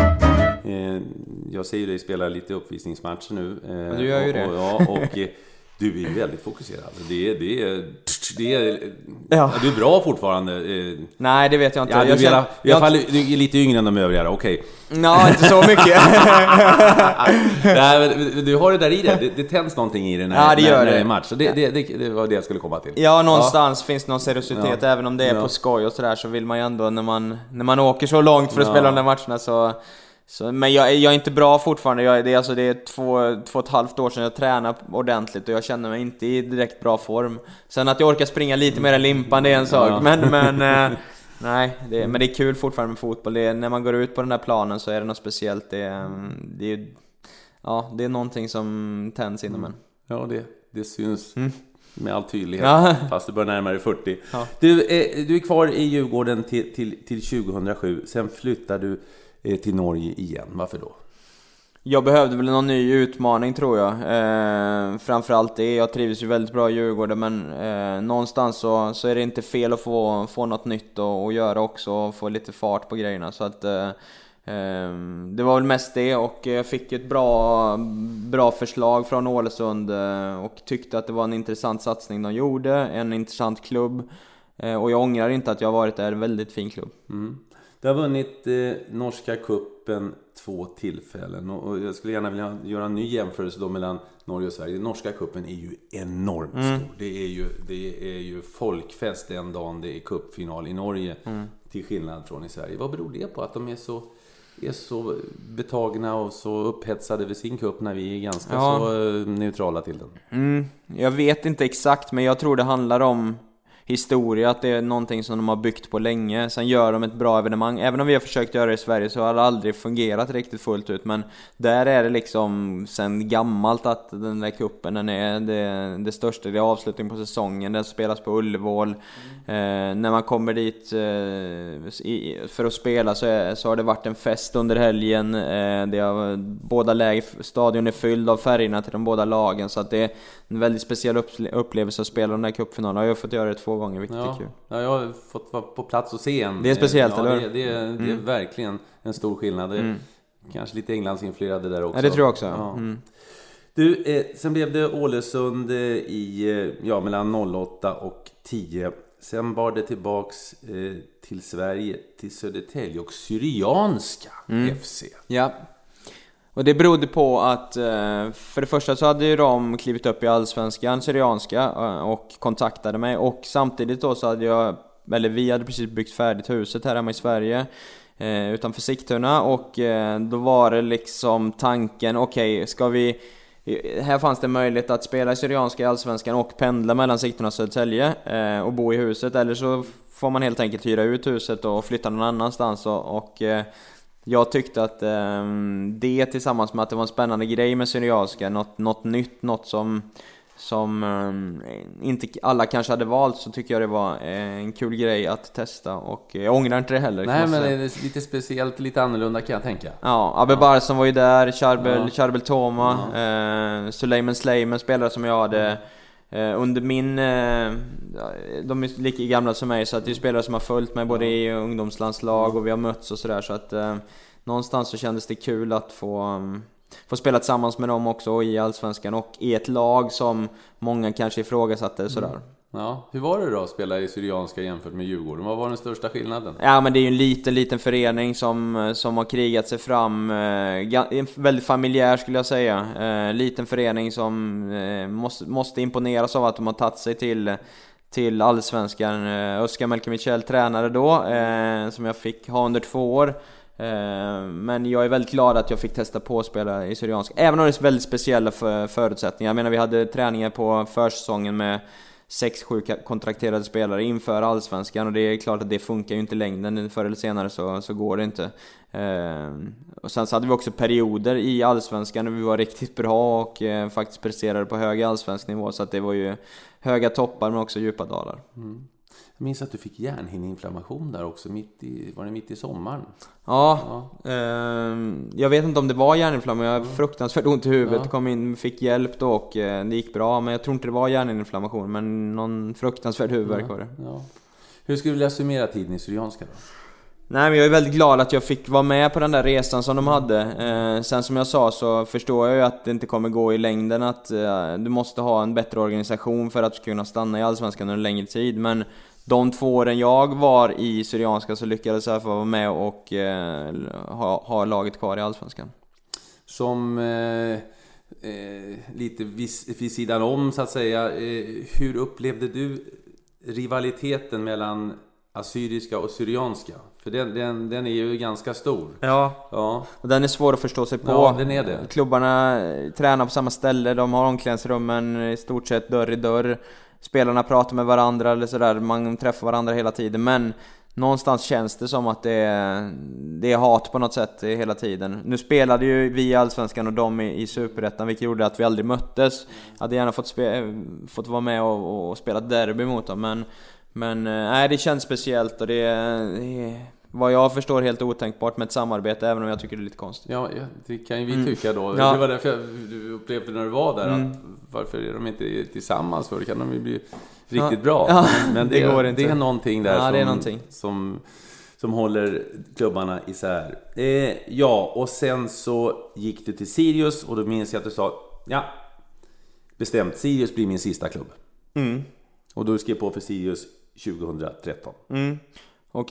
Jag ser ju dig spela lite uppvisningsmatcher nu. Du gör ju det. Och Du är väldigt fokuserad. Du är bra fortfarande. Nej, det vet jag inte. Ja, du är lite yngre än de övriga, okej. Nej, inte så mycket. Nej, du har det där i det. Det tänds någonting i det när det är match. Så det var det jag skulle komma till. Ja, någonstans finns det någon seriositet. Även om det är på skoj och sådär, så vill man ju ändå när man åker så långt för att spela de där matcherna så, men jag är inte bra fortfarande. Det är 2,5 år sedan jag tränade ordentligt och jag känner mig inte i direkt bra form. Sen att jag orkar springa lite mer än limpan, det är en sak. Men nej, men det är kul fortfarande med fotboll. När man går ut på den här planen så är det något speciellt. Det är någonting som tänds inom en. Ja, det syns med all tydlighet, fast du börjar närmare 40. Ja. Du är kvar i Djurgården till 2007. Sen flyttar du till Norge igen. Varför då? Jag behövde väl någon ny utmaning, tror jag. Framförallt det. Jag trivs ju väldigt bra i Djurgården, men någonstans så är det inte fel att få något nytt och göra också, och få lite fart på grejerna. Så att det var väl mest det, och jag fick ett bra förslag från Ålesund och tyckte att det var en intressant satsning de gjorde, en intressant klubb, och jag ångrar inte att jag har varit där. En väldigt fin klubb. Du har vunnit norska cupen 2 tillfällen, och jag skulle gärna vilja göra en ny jämförelse då mellan Norge och Sverige. Den norska cupen är ju enormt stor. Det är ju folkfest den dagen det är cupfinal i Norge, till skillnad från i Sverige. Vad beror det på att de är så betagna och så upphetsade vid sin cup när vi är ganska så neutrala till den? Jag vet inte exakt, men jag tror det handlar om historia, att det är någonting som de har byggt på länge. Sen gör de ett bra evenemang. Även om vi har försökt göra det i Sverige så har det aldrig fungerat riktigt fullt ut. Men där är det liksom sen gammalt att den där kuppen, den är det största. Det är avslutning på säsongen. Den spelas på Ullevål. När man kommer dit för att spela så har det varit en fest under helgen. Båda stadion är fylld av färgerna till de båda lagen. Så att det är en väldigt speciell upplevelse att spela den där cupfinalen. Jag har fått göra det 2 gånger, vilket är kul. Ja, jag har fått vara på plats och se en. Det är speciellt, eller? Det är verkligen en stor skillnad. Kanske lite Englandsinfluerade där också. Ja, det tror jag också. Ja. Du, sen blev det Ålesund mellan 08 och 10. Sen var det tillbaks till Sverige, till Södertälje och Syrianska FC. Ja. Och det berodde på att för det första så hade ju de klivit upp i Allsvenskan, Syrianska, och kontaktade mig. Och samtidigt då så hade vi hade precis byggt färdigt huset här hemma i Sverige, utanför Sigtuna. Och då var det liksom tanken, här fanns det möjlighet att spela i Syrianska i Allsvenskan och pendla mellan Sigtuna och Södertälje och bo i huset. Eller så får man helt enkelt hyra ut huset och flytta någon annanstans. Och jag tyckte att det, tillsammans med att det var en spännande grej med Syrianska, något nytt, något som inte alla kanske hade valt, så tycker jag det var en kul grej att testa, och jag ångrar inte det heller. Nej, men det är lite speciellt, lite annorlunda kan jag tänka. Ja, Abbe Barsson var ju där, Charbel Toma, Suleiman Sleiman, spelare som jag hade under min de är lika gamla som mig, så att det är spelare som har följt mig både i ungdomslandslag och vi har mötts och sådär, så att någonstans så kändes det kul att få spela tillsammans med dem också i Allsvenskan och i ett lag som många kanske ifrågasatte sådär. Ja, hur var det då att spela i Syrianska jämfört med Djurgården? Vad var den största skillnaden? Ja, men det är ju en liten förening som har krigat sig fram, väldigt familjär skulle jag säga. Liten förening som måste imponeras av att de har tagit sig till Allsvenskan. Oskar Melker Michel tränare då, som jag fick ha under 2 år. Men jag är väldigt glad att jag fick testa på att spela i Syrianska, även om det är väldigt speciella förutsättningar. Jag menar, vi hade träningar på försäsongen med 6-7 kontrakterade spelare inför Allsvenskan, och det är klart att det funkar ju inte i längden. Förr eller senare så går det inte. Och sen så hade vi också perioder i Allsvenskan när vi var riktigt bra och faktiskt presterade på hög allsvensk nivå, så att det var ju höga toppar men också djupa dalar. Jag minns att du fick hjärnhinneinflammation där också, var det mitt i sommaren? Ja. Jag vet inte om det var hjärninflammation. Jag hade fruktansvärt ont i huvudet. Kom in, fick hjälp då och det gick bra. Men jag tror inte det var hjärninflammation, men någon fruktansvärd huvudvärk var det. Ja. Hur skulle du vilja summera tiden i Syrianska då? Nej, men jag är väldigt glad att jag fick vara med på den där resan som de hade. Sen som jag sa så förstår jag ju att det inte kommer gå i längden, att du måste ha en bättre organisation för att kunna stanna i Allsvenskan under en längre tid. Men de 2 åren jag var i Syrianska så lyckades jag få vara med och ha laget kvar i Allsvenskan. Som lite vid sidan om så att säga, hur upplevde du rivaliteten mellan assyriska och syrianska? För den är ju ganska stor. Ja. Och den är svår att förstå sig på. Ja, den är det. Klubbarna tränar på samma ställe, de har omklädningsrummen i stort sett dörr i dörr. Spelarna pratar med varandra eller sådär, man träffar varandra hela tiden. Men någonstans känns det som att det är hat på något sätt hela tiden. Nu spelade ju vi i Allsvenskan och de i Superettan, vilket gjorde att vi aldrig möttes. Jag hade gärna fått vara med och spela derby mot dem. Men nej, det känns speciellt och det är vad jag förstår helt otänkbart med ett samarbete, även om jag tycker det är lite konstigt. Ja, det kan ju vi tycka då. Ja. Det var därför du upplevde när du var där att varför är de inte tillsammans? För det kan de ju bli riktigt bra. Ja, men det går inte. Det är någonting där det är någonting. Som håller klubbarna isär. Och sen så gick du till Sirius och då minns jag att du sa bestämt, Sirius blir min sista klubb. Och då skrev på för Sirius 2013. Och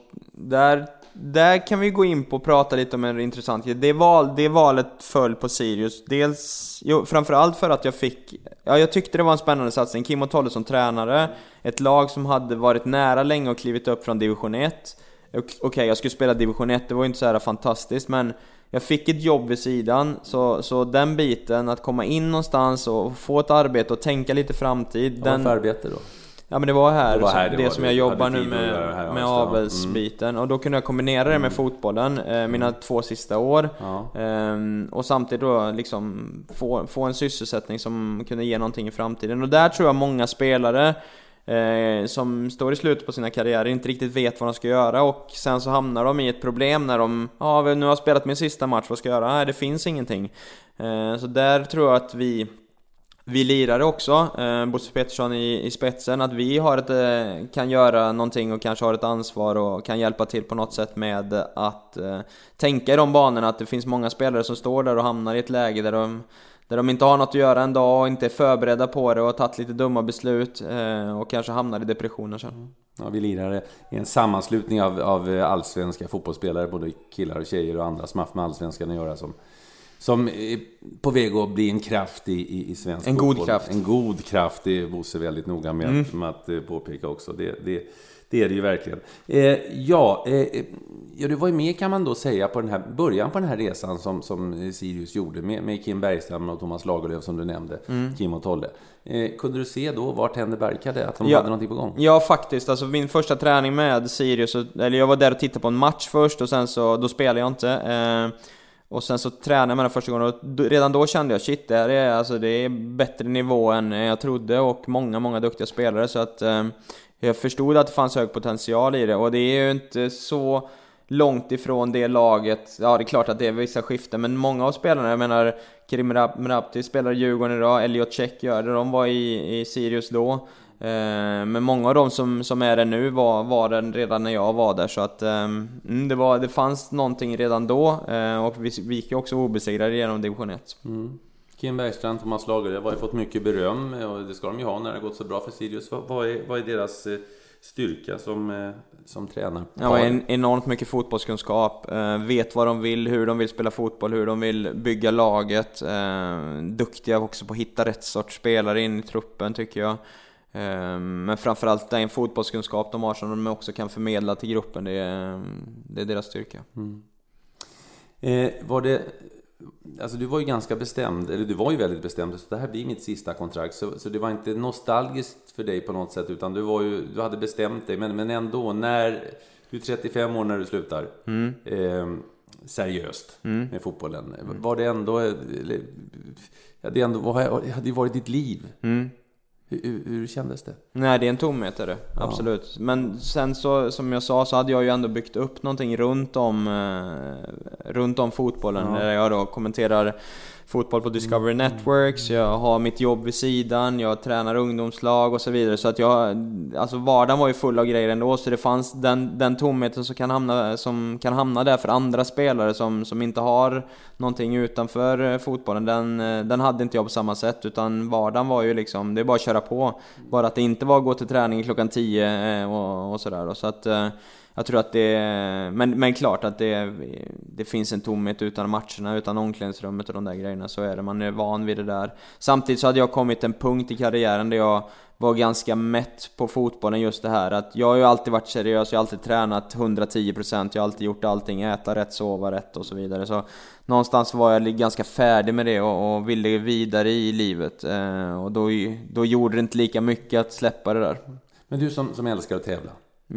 där kan vi gå in på och prata lite om en intressant grej. Det valet föll på Sirius. Dels, framförallt för att jag tyckte det var en spännande satsning. Kim och Tolle som tränare. Ett lag som hade varit nära länge och klivit upp från division 1. Okej, jag skulle spela division 1. Det var ju inte så här fantastiskt, men jag fick ett jobb vid sidan. Så den biten, att komma in någonstans och få ett arbete och tänka lite framtid. Vad för arbete då? Ja, men det var här som jag jobbar nu med avelsbiten. Och då kunde jag kombinera det med fotbollen mina 2 sista år. Och samtidigt då liksom få en sysselsättning som kunde ge någonting i framtiden. Och där tror jag många spelare som står i slutet på sina karriärer inte riktigt vet vad de ska göra. Och sen så hamnar de i ett problem när de nu har spelat min sista match, vad ska jag göra? Nej, det finns ingenting. Så där tror jag att vi lirare också, Bosse Petersson i spetsen, att vi kan göra någonting och kanske har ett ansvar och kan hjälpa till på något sätt med att tänka i de banorna, att det finns många spelare som står där och hamnar i ett läge där de inte har något att göra en dag och inte är förberedda på det och har tagit lite dumma beslut och kanske hamnar i depressioner sen. Ja, vi lirare är en sammanslutning av allsvenska fotbollsspelare, både killar och tjejer och andra som haft med allsvenskan att göra, som är på väg att bli en kraft i svensk fotboll. En god kraft, det är Bosse väldigt noga med att påpeka också. Det är det ju verkligen. Du var ju med, kan man då säga, på den här början på den här resan som Sirius gjorde med Kim Bergström och Thomas Lagerlöf som du nämnde, Kim och Tolle. Kunde du se då vart hände Berkade att de hade någonting på gång? Ja, faktiskt. Alltså min första träning med Sirius, eller jag var där och tittade på en match först och sen så då spelade jag inte. Och sen så tränade jag med den första gången och redan då kände jag shit, det är bättre nivå än jag trodde och många duktiga spelare, så att jag förstod att det fanns hög potential i det. Och det är ju inte så långt ifrån det laget. Ja, det är klart att det är vissa skiften, men många av spelarna, jag menar Kerim Mrabti spelar i Djurgården idag, Elliot Check gör det, de var i Sirius då. Men många av dem som är det nu var det redan när jag var där, så att det fanns någonting redan då, och vi gick ju också obesegrade genom division 1. Kim Bergstrand, Thomas Lagerlöf har ju fått mycket beröm, och det ska de ju ha när det gått så bra för Sirius. Vad är deras styrka som tränare? Ja, enormt mycket fotbollskunskap, vet vad de vill, hur de vill spela fotboll, hur de vill bygga laget, duktiga också på att hitta rätt sorts spelare in i truppen, tycker jag. Men framförallt det är en fotbollskunskap de har som de också kan förmedla till gruppen. Det är deras styrka. Var det, alltså du var ju ganska bestämd, eller du var ju väldigt bestämd, så det här blir mitt sista kontrakt, så det var inte nostalgiskt för dig på något sätt, utan du hade bestämt dig, men ändå, när du är 35 år när du slutar seriöst med fotbollen, var det ändå, det hade ju varit ditt liv. Hur kändes det? Nej, det är en tomhet är det, absolut. Ja. Men sen så, som jag sa, så hade jag ju ändå byggt upp någonting runt om fotbollen. Där jag då kommenterar fotboll på Discovery Networks, jag har mitt jobb vid sidan, jag tränar ungdomslag och så vidare. Så att alltså vardagen var ju full av grejer ändå, så det fanns den tomheten som kan hamna där för andra spelare som inte har någonting utanför fotbollen. Den hade inte jag på samma sätt, utan vardagen var ju liksom, det är bara att köra på. Bara att det inte var att gå till träning klockan 10 och sådär. Så att jag tror att men klart att det finns en tomhet utan matcherna, utan omklädningsrummet och de där grejerna, så är det. Man är van vid det där. Samtidigt så hade jag kommit en punkt i karriären där jag var ganska mätt på fotbollen, just det här att jag har ju alltid varit seriös, jag har alltid tränat 110%, jag har alltid gjort allting, äta rätt, sova rätt och så vidare. Så någonstans var jag ganska färdig med det och ville vidare i livet, och då gjorde det inte lika mycket att släppa det där. Men du som älskar att tävla,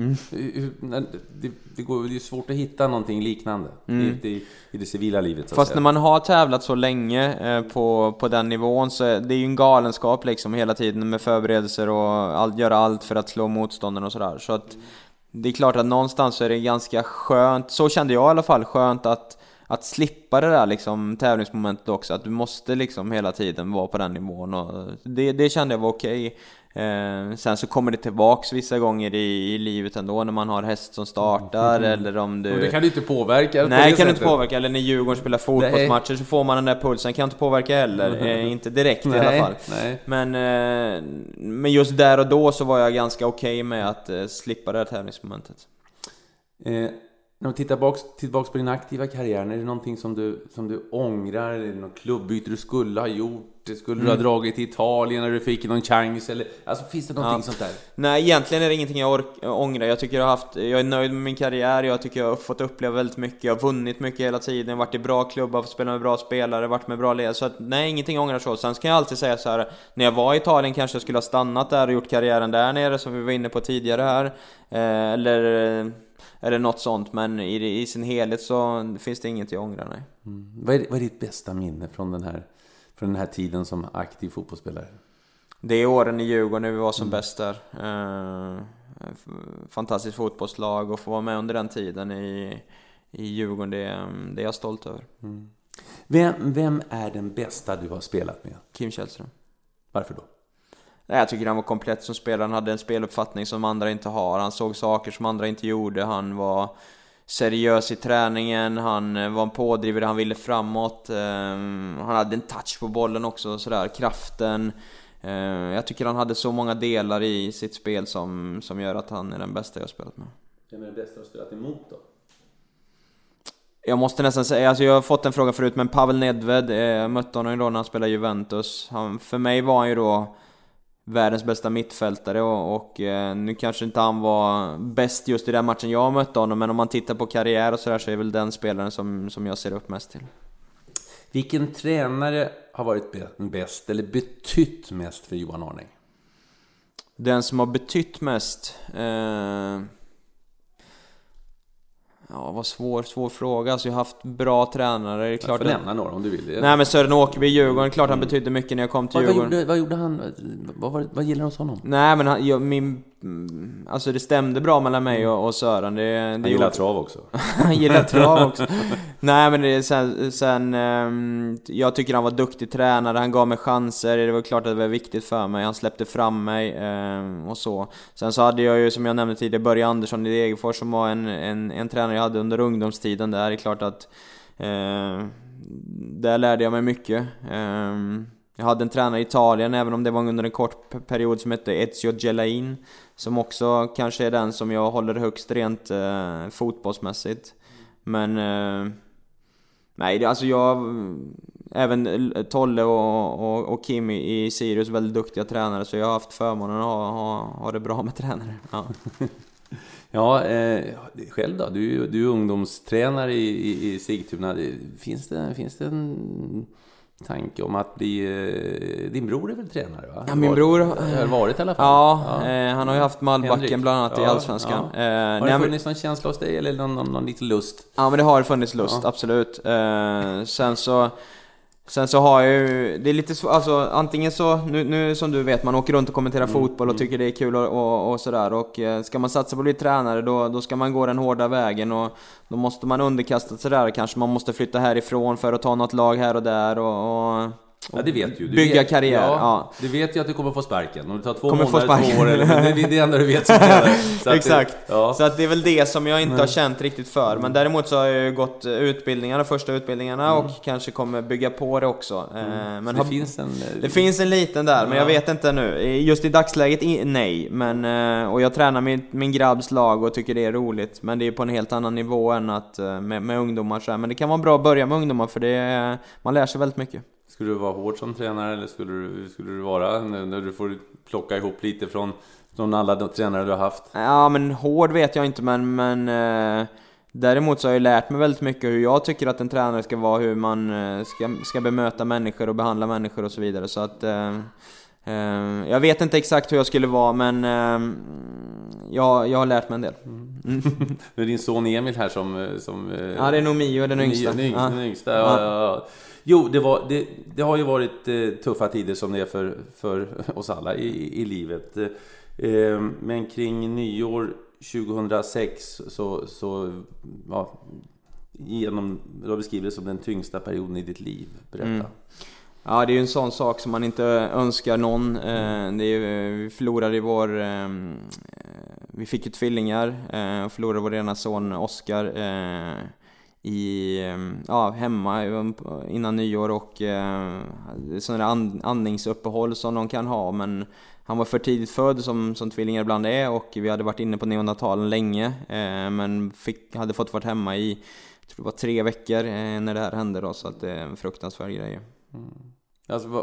det är svårt att hitta någonting liknande i det civila livet. Fast när man har tävlat så länge på den nivån, så det är ju en galenskap liksom hela tiden med förberedelser och göra allt för att slå motståndaren och sådär. Så att det är klart att någonstans så är det ganska skönt, så kände jag i alla fall, skönt att slippa det där liksom tävlingsmomentet också, att du måste liksom hela tiden vara på den nivån, och det kände jag var okej. Sen så kommer det tillbaks vissa gånger i livet ändå, när man har häst som startar eller om du... Och det kan du inte påverka. Nej, kan du inte påverka. Eller när Djurgården spelar fotbollsmatcher så får man den där pulsen, kan inte påverka heller. Inte direkt i alla fall. Nej. Men just där och då så var jag ganska okej med att slippa det här tävlingsmomentet. När du tittar tillbaks på din aktiva karriär, är det någonting som du ångrar, eller någon klubbyte du skulle ha gjort? Skulle du ha dragit till Italien när du fick någon chans? Eller, alltså, finns det någonting sånt där? Nej, egentligen är det ingenting jag ångrar. Jag tycker jag är nöjd med min karriär. Jag tycker jag har fått uppleva väldigt mycket. Jag har vunnit mycket hela tiden. Jag har varit i bra klubbar, spelat med bra spelare, varit med bra ledare. Så att, nej, ingenting jag ångrar så. Sen kan jag alltid säga så här: när jag var i Italien kanske jag skulle ha stannat där och gjort karriären där nere, som vi var inne på tidigare här. Eller något sånt, men i sin helhet så finns det inget jag ångrar, nej. Vad är ditt bästa minne från den här tiden som aktiv fotbollsspelare? Det är åren i Djurgården när vi var som bäst där. Fantastiskt fotbollslag, och få vara med under den tiden i Djurgården, det är jag stolt över. Vem är den bästa du har spelat med? Kim Källström. Varför då? Jag tycker han var komplett som spelare. Han hade en speluppfattning som andra inte har. Han såg saker som andra inte gjorde. Han var seriös i träningen. Han var en pådrivare. Han ville framåt. Han hade en touch på bollen också. Sådär. Kraften. Jag tycker han hade så många delar i sitt spel som gör att han är den bästa jag har spelat med. Vem är den bästa du har spelat emot då? Jag måste nästan säga, alltså jag har fått en fråga förut, men Pavel Nedved, jag mötte honom då när han spelade Juventus. För mig var han ju då världens bästa mittfältare, och nu kanske inte han var bäst just i den matchen jag mötte honom, men om man tittar på karriär och sådär, så är väl den spelaren som jag ser upp mest till. Vilken tränare har varit bäst eller betytt mest för Johan Arning? Den som har betytt mest... vad svår fråga. Alltså jag har haft bra tränare. Det är klart, jag får nämna några om du vill. Nej, men Sören Åkerby i Djurgården, klart han betydde mycket när jag kom till Djurgården. Vad gjorde han? Vad gillar du hos honom? Nej, men alltså det stämde bra mellan mig och Sören. Han gillar trav också. Han gillar trav också. Nej, men det sen jag tycker han var duktig tränare. Han gav mig chanser. Det var klart att det var viktigt för mig. Han släppte fram mig och så. Sen så hade jag ju, som jag nämnde tidigare, Börje Andersson i Degerfors, som var en tränare jag hade under ungdomstiden. Där är klart att där lärde jag mig mycket. Jag hade en tränare i Italien, även om det var under en kort period, som hette Ezio Gelain, som också kanske är den som jag håller högst rent fotbollsmässigt. Men nej, alltså även Tolle och Kim i Sirius är väldigt duktiga tränare, så jag har haft förmånen att ha det bra med tränare. Ja. Ja, själv då? Du är ungdomstränare i Sigtuna. Finns det en tanke om att din bror är väl tränare, va? Ja, min bror har varit i alla fall. Ja. Han har ju haft Malbacken bland annat i Allsvenskan. Ja. Har det funnits någon känsla hos dig, eller någon liten lust? Ja, men det har funnits lust, absolut. Sen så har jag ju, det är lite alltså antingen så, nu som du vet, man åker runt och kommenterar fotboll och tycker det är kul och sådär. Och ska man satsa på att bli tränare, då ska man gå den hårda vägen. Och då måste man underkasta sig där. Kanske man måste flytta härifrån för att ta något lag här och där och ja, det vet ju. Bygga karriär. Ja. Du vet ju att du kommer få sparken. Om det tar 2 månader, 2 år, eller det är det enda du vet som tränare. Exakt. Så att det är väl det som jag inte har känt riktigt för. Men däremot så har jag ju gått utbildningarna, första utbildningarna och kanske kommer bygga på det också. Men det finns en liten där, men jag vet inte nu. Just i dagsläget nej. Men, och jag tränar min grabbs lag och tycker det är roligt. Men det är på en helt annan nivå än att med ungdomar så här. Men det kan vara bra att börja med ungdomar, för man lär sig väldigt mycket. Skulle du vara hård som tränare, eller skulle du vara när du får plocka ihop lite från alla de tränare du har haft? Ja, men hård vet jag inte, men däremot så har jag lärt mig väldigt mycket hur jag tycker att en tränare ska vara, hur man ska bemöta människor och behandla människor och så vidare. Så att jag vet inte exakt hur jag skulle vara, men jag har lärt mig en del. Det är din son Emil här som ja, det är nog Mio, den yngsta. Den yngsta, ja. Jo, det har ju varit tuffa tider som det är för oss alla i livet. Men kring nyår 2006 så du har beskrivit det som den tyngsta perioden i ditt liv. Berätta. Ja, det är ju en sån sak som man inte önskar någon. Vi förlorade vi fick ju tvillingar och förlorade vår ena son Oscar hemma innan nyår, och sådana andningsuppehåll som de kan ha, men han var för tidigt född som tvillingar ibland är, och vi hade varit inne på neonatalen länge, men hade fått varit hemma i, jag tror det var 3 veckor när det här hände då, så att det är en fruktansvärd grej. Alltså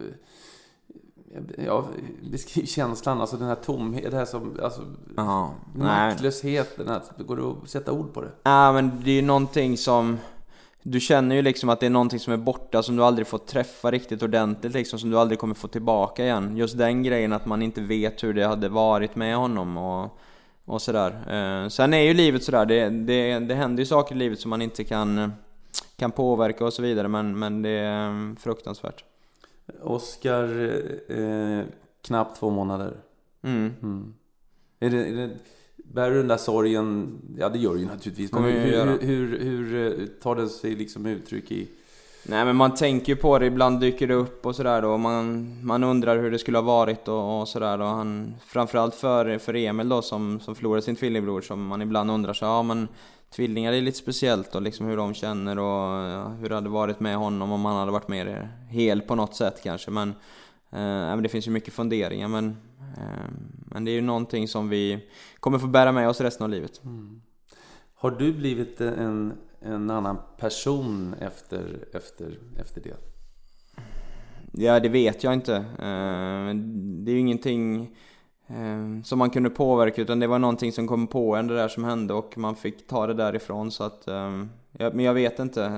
beskriv känslan, alltså den här tomheten, det här som, alltså maktlösheten, går det att sätta ord på det? Ja, men det är ju någonting som du känner ju liksom, att det är någonting som är borta, som du aldrig får träffa riktigt ordentligt liksom, som du aldrig kommer få tillbaka igen. Just den grejen att man inte vet hur det hade varit med honom och sådär. Sen är ju livet sådär, det händer ju saker i livet som man inte kan påverka och så vidare, men det är fruktansvärt. Oscar, knappt 2 månader. Är det, bär du den där sorgen? Ja, det gör ju naturligtvis. Men hur tar det sig liksom uttryck i? Nej, men man tänker ju på det, ibland dyker det upp och sådär då. Man undrar hur det skulle ha varit och sådär då. Framförallt för Emil då, som förlorade sin tvillingbror, som man ibland undrar så, men tvillingar är lite speciellt och liksom hur de känner och hur det hade varit med honom om han hade varit mer hel på något sätt kanske. Men det finns ju mycket funderingar, men det är ju någonting som vi kommer få bära med oss resten av livet. Har du blivit en annan person efter det? Ja, det vet jag inte. Det är ju ingenting som man kunde påverka, utan det var någonting som kom på en, det där som hände, och man fick ta det därifrån. Så att, men jag vet inte.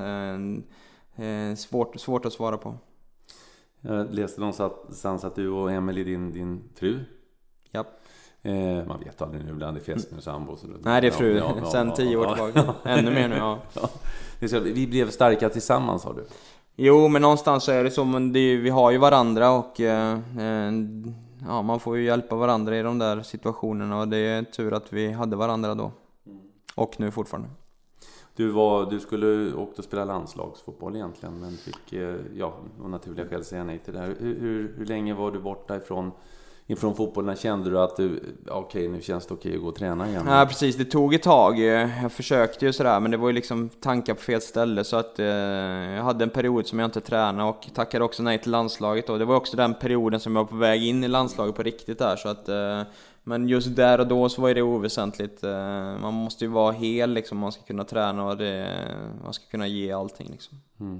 Svårt att svara på. Jag läste någonstans att du och Emily, din fru. Ja. Man vet aldrig nu, ibland är fest med sambo. Nej, det är fru. Sen 10 år tillbaka. Ännu mer nu, ja. Vi blev starka tillsammans, har du? Jo, men någonstans så är det så. Men vi har ju varandra, och man får ju hjälpa varandra i de där situationerna, och det är tur att vi hade varandra då. Och nu fortfarande. Du skulle åka och spela landslagsfotboll egentligen, men fick av naturliga skäl säga nej till det här. Hur länge var du borta ifrån fotbollen? Kände du att nu känns det okej att gå och träna igen? Ja, precis. Det tog ett tag. Jag försökte ju sådär, men det var ju liksom tankar på fel ställe, så att jag hade en period som jag inte tränade, och tackade också nej till landslaget. Och det var också den perioden som jag var på väg in i landslaget på riktigt där, så att men just där och då så var det oväsentligt. Man måste ju vara hel liksom, man ska kunna träna, och man ska kunna ge allting liksom.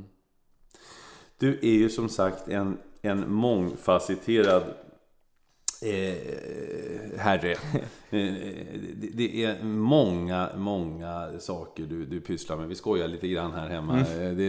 Du är ju som sagt en mångfacetterad herre. Det är många saker du pysslar med. Vi skojar lite grann här hemma.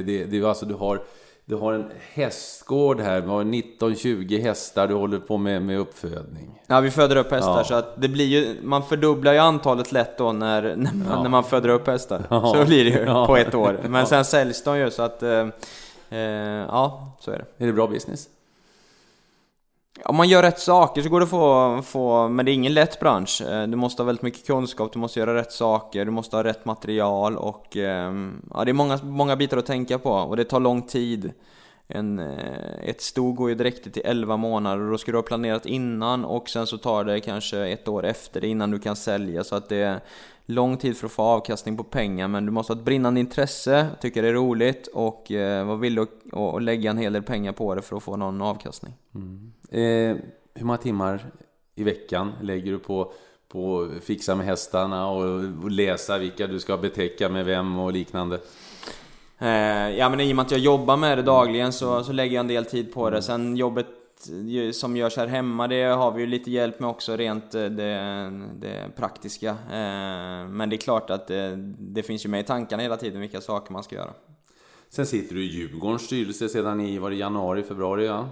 Du har en hästgård här. Du har 19-20 hästar. Du håller på med uppfödning. Ja, vi föder upp hästar, så att det blir ju, man fördubblar ju antalet lätt då när man föder upp hästar. Så blir det ju på ett år. Men sen säljs de ju, så att Ja, så är det. Är det bra business? Om man gör rätt saker så går det att få, men det är ingen lätt bransch. Du måste ha väldigt mycket kunskap, du måste göra rätt saker, du måste ha rätt material och det är många bitar att tänka på och det tar lång tid. Ett sto går ju direkt till 11 månader och då ska du ha planerat innan och sen så tar det kanske 1 år efter det innan du kan sälja, så att det är lång tid för att få avkastning på pengar, men du måste ha ett brinnande intresse, tycka det är roligt och vara villig att lägga en hel del pengar på det för att få någon avkastning. Hur många timmar i veckan lägger du på fixa med hästarna och läsa vilka du ska betäcka med vem och liknande? Ja, men i och med att jag jobbar med det dagligen så lägger jag en del tid på det. Sen jobbet som görs här hemma, det har vi ju lite hjälp med också, rent det praktiska. Men det är klart att det finns ju med i tankarna hela tiden vilka saker man ska göra. Sen sitter du i Djurgårdens styrelse sedan januari, februari, ja?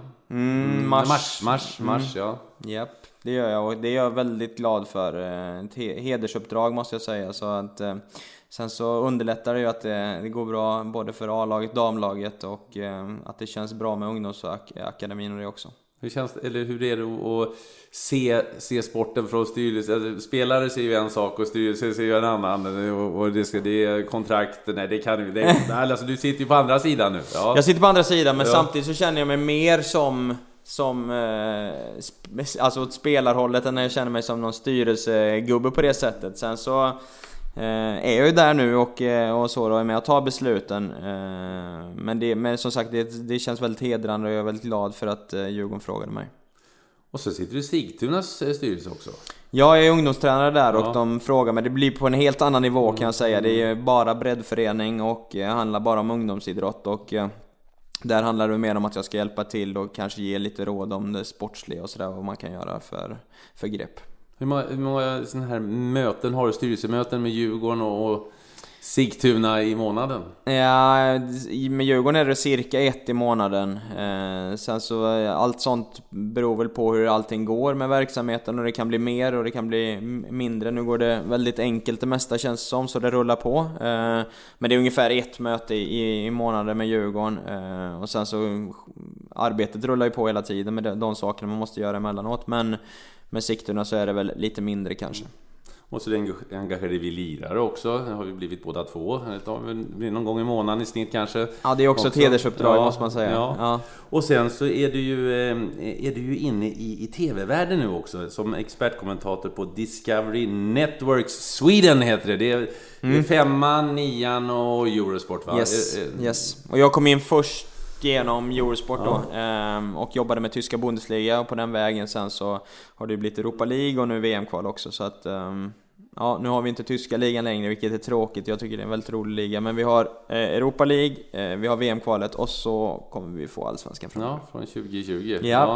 Mars, ja. Japp, det gör jag och det är jag väldigt glad för. Ett hedersuppdrag måste jag säga, så att sen så underlättar det ju att det går bra både för A-laget, damlaget och att det känns bra med ungdomsakademin och det också. Hur är det att se sporten från styrelsen? Alltså, spelare ser ju en sak och styrelsen ser ju en annan och det är kontrakt. Nej, det kan du. Alltså, du sitter ju på andra sidan nu. Ja. Jag sitter på andra sidan, men samtidigt så känner jag mig mer som alltså åt spelarhållet än när jag känner mig som någon styrelsegubbe på det sättet. Sen så är jag ju där nu och så då är med att ta besluten, men som sagt det känns väldigt hedrande och jag är väldigt glad för att Djurgården frågade mig. Och så sitter du i Sigtunas styrelse också. Jag är ungdomstränare där och de frågar mig, det blir på en helt annan nivå kan jag säga. Det är bara breddförening och handlar bara om ungdomsidrott och där handlar det mer om att jag ska hjälpa till och kanske ge lite råd om det sportsliga och sådär, vad man kan göra för grepp. Hur många sådana här möten har du? Styrelsemöten med Djurgården och Sigtuna i månaden? Ja, med Djurgården är det cirka 1 i månaden. Sen så allt sånt beror väl på hur allting går med verksamheten och det kan bli mer och det kan bli mindre. Nu går det väldigt enkelt, det mesta känns som, så det rullar på. Men det är ungefär 1 möte i månaden med Djurgården. Och sen så arbetet rullar ju på hela tiden med de sakerna man måste göra emellanåt. Men med Sigtuna så är det väl lite mindre kanske. Och så engagerade vi lirare också. Det har vi blivit båda två. Det blir någon gång i månaden i snitt kanske. Ja, det är också ett hedersuppdrag måste man säga. Ja. Och sen så är du ju inne i tv-världen nu också. Som expertkommentator på Discovery Networks Sweden heter det. Det är 5:an, 9:an och Eurosport, va? Yes. Och jag kom in först genom Eurosport då, och jobbade med tyska Bundesliga och på den vägen sen så har det blivit Europa League och nu VM-kval också, så att nu har vi inte tyska ligan längre, vilket är tråkigt. Jag tycker det är en väldigt rolig liga, men vi har Europa League, vi har VM-kvalet och så kommer vi få allsvenskan från 2020. Ja.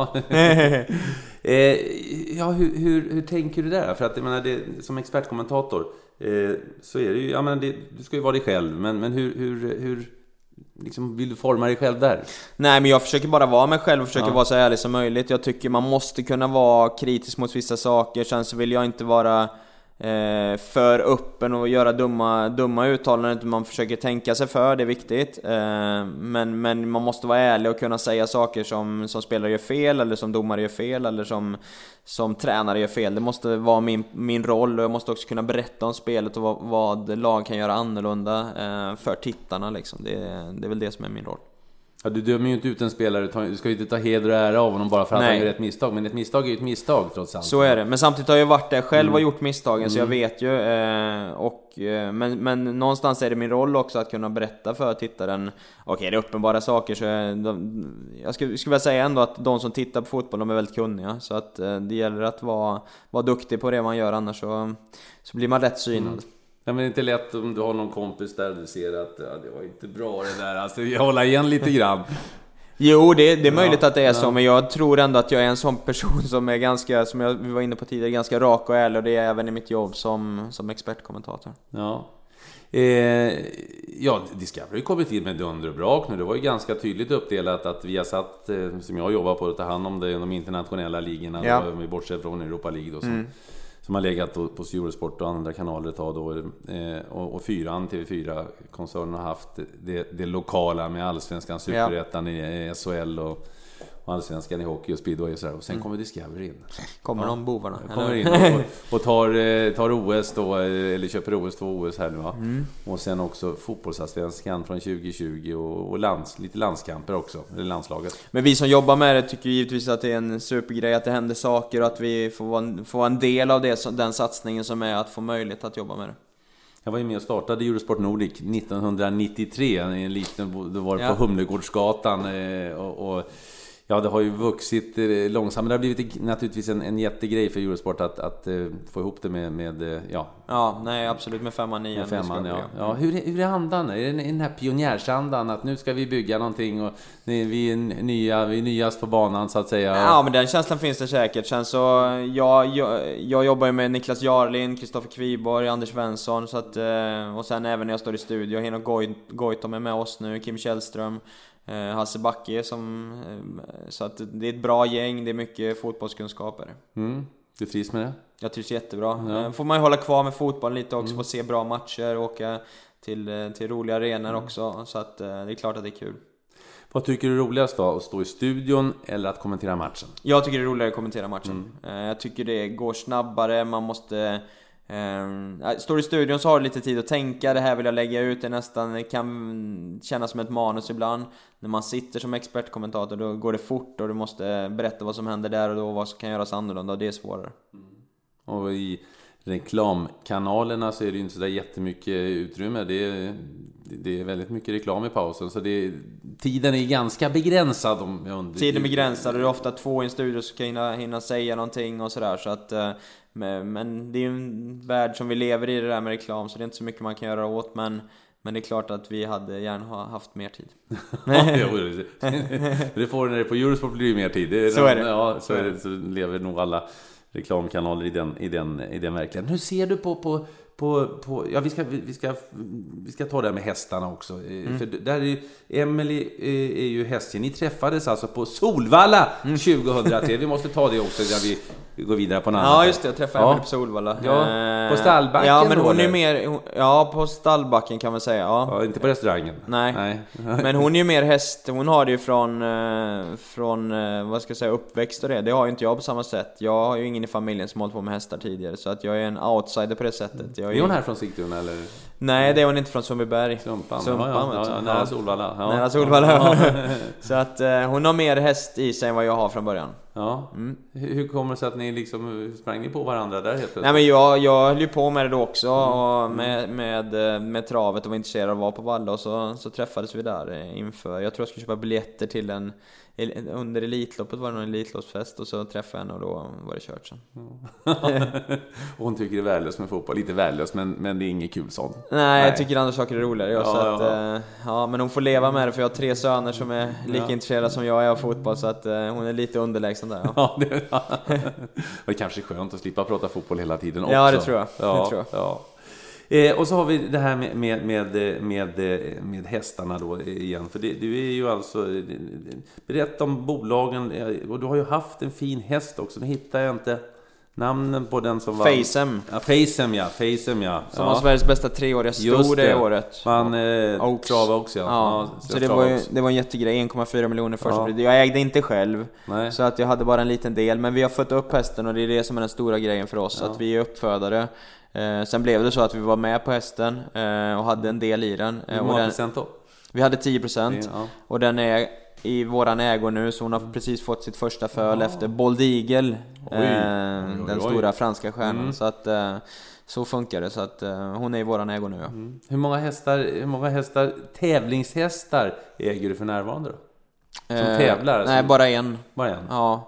Hur tänker du där? För att jag menar, som expertkommentator så är det ju, du ska ju vara dig själv, men hur liksom, vill du forma dig själv där? Nej, men jag försöker bara vara mig själv och försöker vara så ärlig som möjligt. Jag tycker man måste kunna vara kritisk mot vissa saker. Sen så vill jag inte vara för öppen och göra dumma uttalanden, utan man försöker tänka sig för, det är viktigt. Men man måste vara ärlig och kunna säga saker som spelare gör fel, eller som domare gör fel, eller som tränare gör fel. Det måste vara min roll, och jag måste också kunna berätta om spelet och vad lag kan göra annorlunda för tittarna liksom. Det är väl det som är min roll. Ja, du dömer ju inte ut en spelare, du ska ju inte ta heder och ära av honom bara för att han gör ett misstag. Men ett misstag är ju ett misstag trots allt. Så är det, men samtidigt har jag varit där själv och gjort misstagen, så jag vet ju. Men någonstans är det min roll också att kunna berätta för tittaren. Okej, det är uppenbara saker, så jag skulle vilja säga ändå att de som tittar på fotboll, de är väldigt kunniga. Så att det gäller att vara duktig på det man gör, annars så blir man rätt synad. Ja, men det är inte lätt om du har någon kompis där du ser att det var inte bra det där. Alltså, jag håller igen lite grann. Jo, det är möjligt att det är så, men jag tror ändå att jag är en sån person som är ganska, som vi var inne på tidigare, ganska rak och ärlig, och det är även i mitt jobb som expertkommentator. Ja. Discovery har ju kommit in med dunder och brak nu. Det var ju ganska tydligt uppdelat att vi har satt, som jag jobbar på, att ta hand om de internationella ligorna, bortsett från Europa League då, som har legat på Eurosport och andra kanaler ett tag då, och 4:an, TV4-koncernen har haft det lokala med Allsvenskan, Superettan i SHL och Allsvenskan i hockey och speedway och sådär. Och sen kommer Discovery in. Kommer de bovarna? Kommer in och tar OS då, eller köper OS 2 OS här nu, va? Och sen också fotbollsallsvenskan från 2020 och lite landskamper också, eller landslaget. Men vi som jobbar med det tycker givetvis att det är en supergrej att det händer saker och att vi får vara en del av den satsningen som är att få möjlighet att jobba med det. Jag var ju med och startade Eurosport Nordic 1993, en liten, det var på Humlegårdsgatan och ja, det har ju vuxit långsamt. Men det har blivit naturligtvis en jättegrej för Eurosport att få ihop det med ja. Ja, nej, absolut, med 5-9. Med 5-an, ja. Ja, hur är andan? Är det den här pionjärsandan att nu ska vi bygga någonting och vi är nyast på banan så att säga? Ja, men den känslan finns det säkert. Sen så jag jobbar ju med Niklas Jarlin, Kristoffer Kviborg, Anders Svensson så att, och sen även när jag står i studio, Heno Goitom är med oss nu, Kim Källström, Hasse Backe så att det är ett bra gäng, det är mycket fotbollskunskaper. Du trivs med det? Jag trivs jättebra. Får man ju hålla kvar med fotboll lite också, få se bra matcher och åka till roliga arenor också, så att det är klart att det är kul. Vad tycker du är roligast då? Att stå i studion eller att kommentera matchen? Jag tycker det är roligare att kommentera matchen. Jag tycker det går snabbare, man måste... står i studion så har du lite tid att tänka, det här vill jag lägga ut, det kan kännas som ett manus ibland. När man sitter som expertkommentator då går det fort och du måste berätta vad som händer där och då, vad som kan göras annorlunda, och det är svårare. Och i reklamkanalerna så är det ju inte så där jättemycket utrymme, det är väldigt mycket reklam i pausen, så tiden är ganska begränsad. Tiden är begränsad och det är ofta 2 i en studio som ska hinna säga någonting och sådär, så att men det är ju en värld som vi lever i, det där med reklam, så det är inte så mycket man kan göra åt, men det är klart att vi hade gärna haft mer tid. Det får när det på Eurosport blir ju mer tid. Så är det. Ja, så är det, så lever nog alla reklamkanaler i den verkligheten. Hur ser du på ja, vi ska ta det med hästarna också. För där är Emily är ju hästgen. Ni träffades alltså på Solvalla 2003. Vi måste ta det också när vi går vidare på en annan. Ja, just det. Jag träffade Emily på Solvalla. Ja, på stallbacken. Ja, men hon är mer... Ja, på stallbacken kan man säga. Ja, inte på restaurangen. Nej. Men hon är ju mer häst. Hon har det ju från vad ska jag säga, uppväxt och det. Det har ju inte jag på samma sätt. Jag har ju ingen i familjen som hållit på med hästar tidigare, så att jag är en outsider på det sättet. Är hon här från Sigtuna eller? Nej, det är hon inte, från Sundbyberg. Sumpan, nära Solvalla. Ja. Nära Solvalla. Så att hon har mer häst i sig än vad jag har från början. Ja. Hur kommer det sig att ni liksom sprang ni på varandra där helt plötsligt? Nej, men jag höll ju på med det då också, och med travet och var intresserad av att vara på Valla, och så träffades vi där inför. Jag tror jag skulle köpa biljetter till under Elitloppet, var det någon Elitloppsfest, och så träffade jag henne och då var det kört sen. Och hon tycker det är värdelöst med fotboll, lite värdelöst, men det är inget kul sånt. Nej, jag tycker andra saker är roligare. Men hon får leva med det, för jag har 3 söner som är lika intresserade som jag är av fotboll, så att hon är lite underlägsen där. Ja. Det kanske är skönt att slippa prata fotboll hela tiden också. Ja, det tror jag. Ja. Och så har vi det här med hästarna då igen. För du är ju alltså... Berätta om bolagen. Och du har ju haft en fin häst också. Nu hittar jag inte namnen på den som var... Facem. Ja, Facem, ja. Som var Sveriges bästa 3-åriga stor det året. Man trava också, ja. Så det var en jättegrej. 1,4 miljoner först. Ja. Jag ägde inte själv. Nej. Så att jag hade bara en liten del. Men vi har fått upp hästen, och det är det som är den stora grejen för oss. Ja. Att vi är uppfödare. Sen blev det så att vi var med på hästen och hade en del i den. Hur många procent då? Vi hade 10%. Ja. Och den är i våran ägo nu, så hon har precis fått sitt första föl efter Bold Eagle. Den stora franska stjärnan. Så att så funkar det, så att hon är i våran ägo nu. Ja. Hur många hästar, tävlingshästar äger du för närvarande då? Som tävlar? Nej, bara en. Bara en? Ja.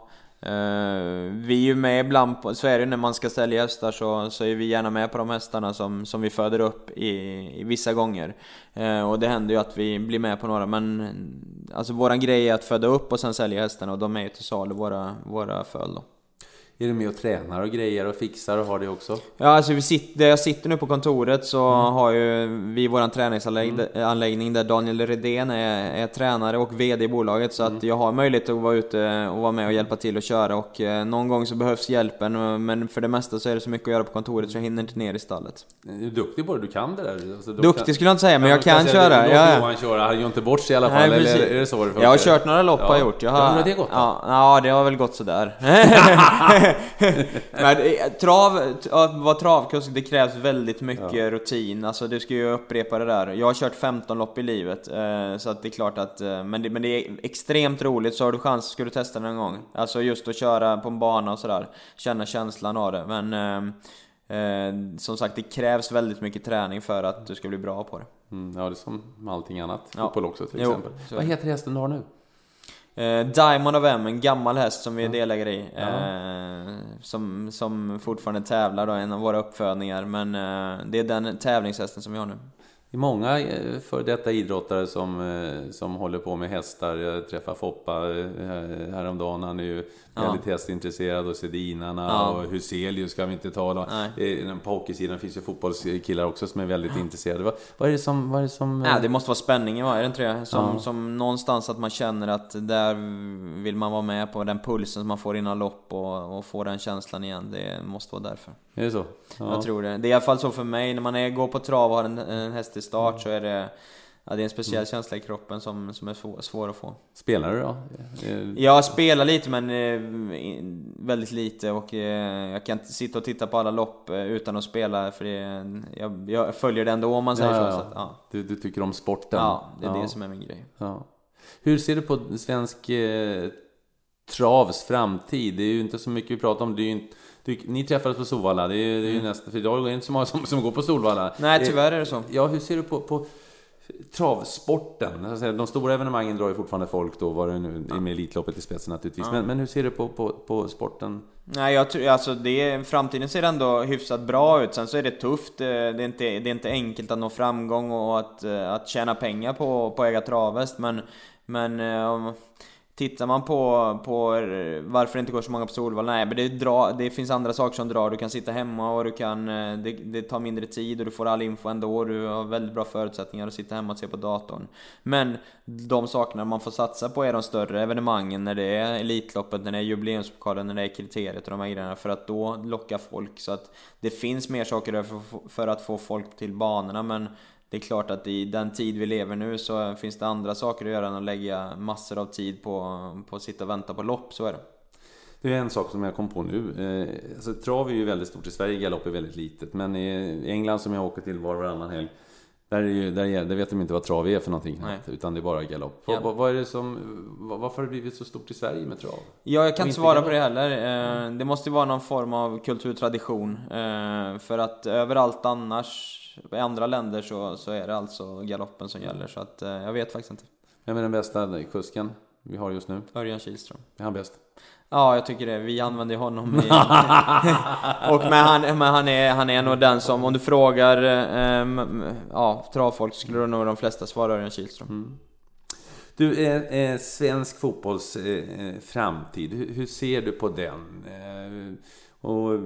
Vi är ju med ibland på, så är det när man ska sälja hästar, så är vi gärna med på de hästarna som vi föder upp i vissa gånger, och det händer ju att vi blir med på några, men alltså våran grej är att föda upp och sen sälja hästarna, och de är ju till salu, våra föl då. Är du med och tränar och grejer och fixar och har det också? Ja, alltså där jag sitter nu på kontoret så har ju vi våran träningsanläggning där Daniel Redén är tränare och vd i bolaget, så att jag har möjlighet att vara ute och vara med och hjälpa till att köra, och någon gång så behövs hjälpen, men för det mesta så är det så mycket att göra på kontoret så jag hinner inte ner i stallet. Du är duktig på det, du kan det där. Alltså, duktig skulle jag inte säga, men jag kan köra. Johan köra, han gör inte bort sig i alla fall. Nej, eller är det så det funkar? Jag har kört några lopp, har gjort. Det har gått. Ja, det har väl gått sådär. Men vara travkusk, det krävs väldigt mycket rutin. Alltså du ska ju upprepa det där. Jag har kört 15 lopp i livet, så att det är klart att men det är extremt roligt. Så har du chans, ska du testa det någon gång. Alltså just att köra på en bana och sådär, känna känslan av det. Men som sagt, det krävs väldigt mycket träning för att du ska bli bra på det. Ja, det är som allting annat. Fotboll också till exempel. Jo, vad heter hästen du har nu? Diamond of M, en gammal häst som vi är delägare i, som fortfarande tävlar då, en av våra uppfödningar, men det är den tävlingshästen som vi har nu. Det är många för detta idrottare som håller på med hästar. Jag träffar Foppa häromdagen, han är ju väldigt hästintresserad, och Sedinarna och Huselius ska vi inte tala. På hockeysidan finns ju fotbollskillar också som är väldigt intresserade. Vad är det som Ja, det måste vara spänningen, är det inte det? Som någonstans att man känner att där vill man vara med på den pulsen som man får innan lopp och få den känslan igen. Det måste vara därför. Är det så? Ja. Jag tror det. Det är i alla fall så för mig. När man går på trav och har en häst i start så är det... Ja, det är en speciell känsla i kroppen som är svår att få. Spelar du då? Jag spelar lite, men väldigt lite, och jag kan inte sitta och titta på alla lopp utan att spela, för jag följer det ändå, om man säger så. Så att, Du tycker om sporten? Ja, det är det som är min grej. Ja. Hur ser du på svensk travs framtid? Det är ju inte så mycket vi pratar om. Det är ju ni träffades på Solvalla. Det är ju nästan, för idag är det inte så många som går på Solvalla. Nej, tyvärr är det så. Ja, hur ser du på travsporten? Alltså, de stora evenemangen drar ju fortfarande folk då, var det nu med Elitloppet i spetsen naturligtvis. Men hur ser du på sporten? Nej, jag tror alltså framtiden ser ändå hyfsat bra ut. Sen så är det tufft. Det är inte enkelt att nå framgång och att tjäna pengar på att äga travhäst, men tittar man på varför det inte går så många på Solvalla, nej, men det finns andra saker som drar. Du kan sitta hemma och det tar mindre tid och du får all info ändå. Du har väldigt bra förutsättningar att sitta hemma och se på datorn. Men de sakerna man får satsa på är de större evenemangen, när det är Elitloppet, när det är jubileumspokalen, när det är kriteriet och de här grejerna, för att då locka folk. Så att det finns mer saker för att få folk till banorna, men det är klart att i den tid vi lever nu så finns det andra saker att göra än att lägga massor av tid på att sitta och vänta på lopp, så är det. Det är en sak som jag kom på nu. Alltså, trav är ju väldigt stort i Sverige, galopp är väldigt litet. Men i England, som jag åker till varannan helg, där vet de inte vad trav är för någonting, utan det är bara galopp. Ja. Vad är det varför har det blivit så stort i Sverige med trav? Ja, jag kan inte svara på det heller. Det måste vara någon form av kulturtradition. För att överallt annars, i andra länder så är det alltså galoppen som gäller. Så att jag vet faktiskt inte. Vem är den bästa kusken vi har just nu? Örjan Kihlström. Är han bäst? Ja, jag tycker det. Vi använder honom han är nog den som, om du frågar travfolk, skulle du nog de flesta svara Örjan Kihlström. Du, svensk fotbolls framtid, hur ser du på den? Och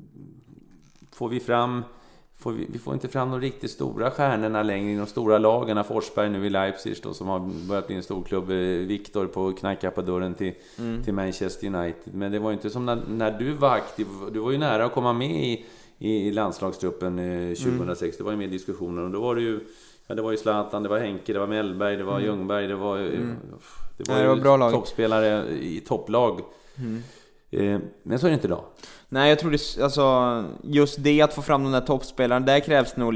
vi får inte fram de riktigt stora stjärnorna längre i de stora lagarna. Forsberg nu i Leipzig då, som har börjat bli en stor klubb. Viktor på knacka på dörren till Manchester United. Men det var inte som när du var aktiv. Du var ju nära att komma med i landslagstruppen 2006. Det var ju med i diskussioner, och då var det ju det var ju Zlatan, det var Henke, det var Mellberg, det var Ljungberg, det var bra lag. Toppspelare i topplag. Men så är det inte idag. Nej, jag tror just det, att få fram de där toppspelarna, där krävs nog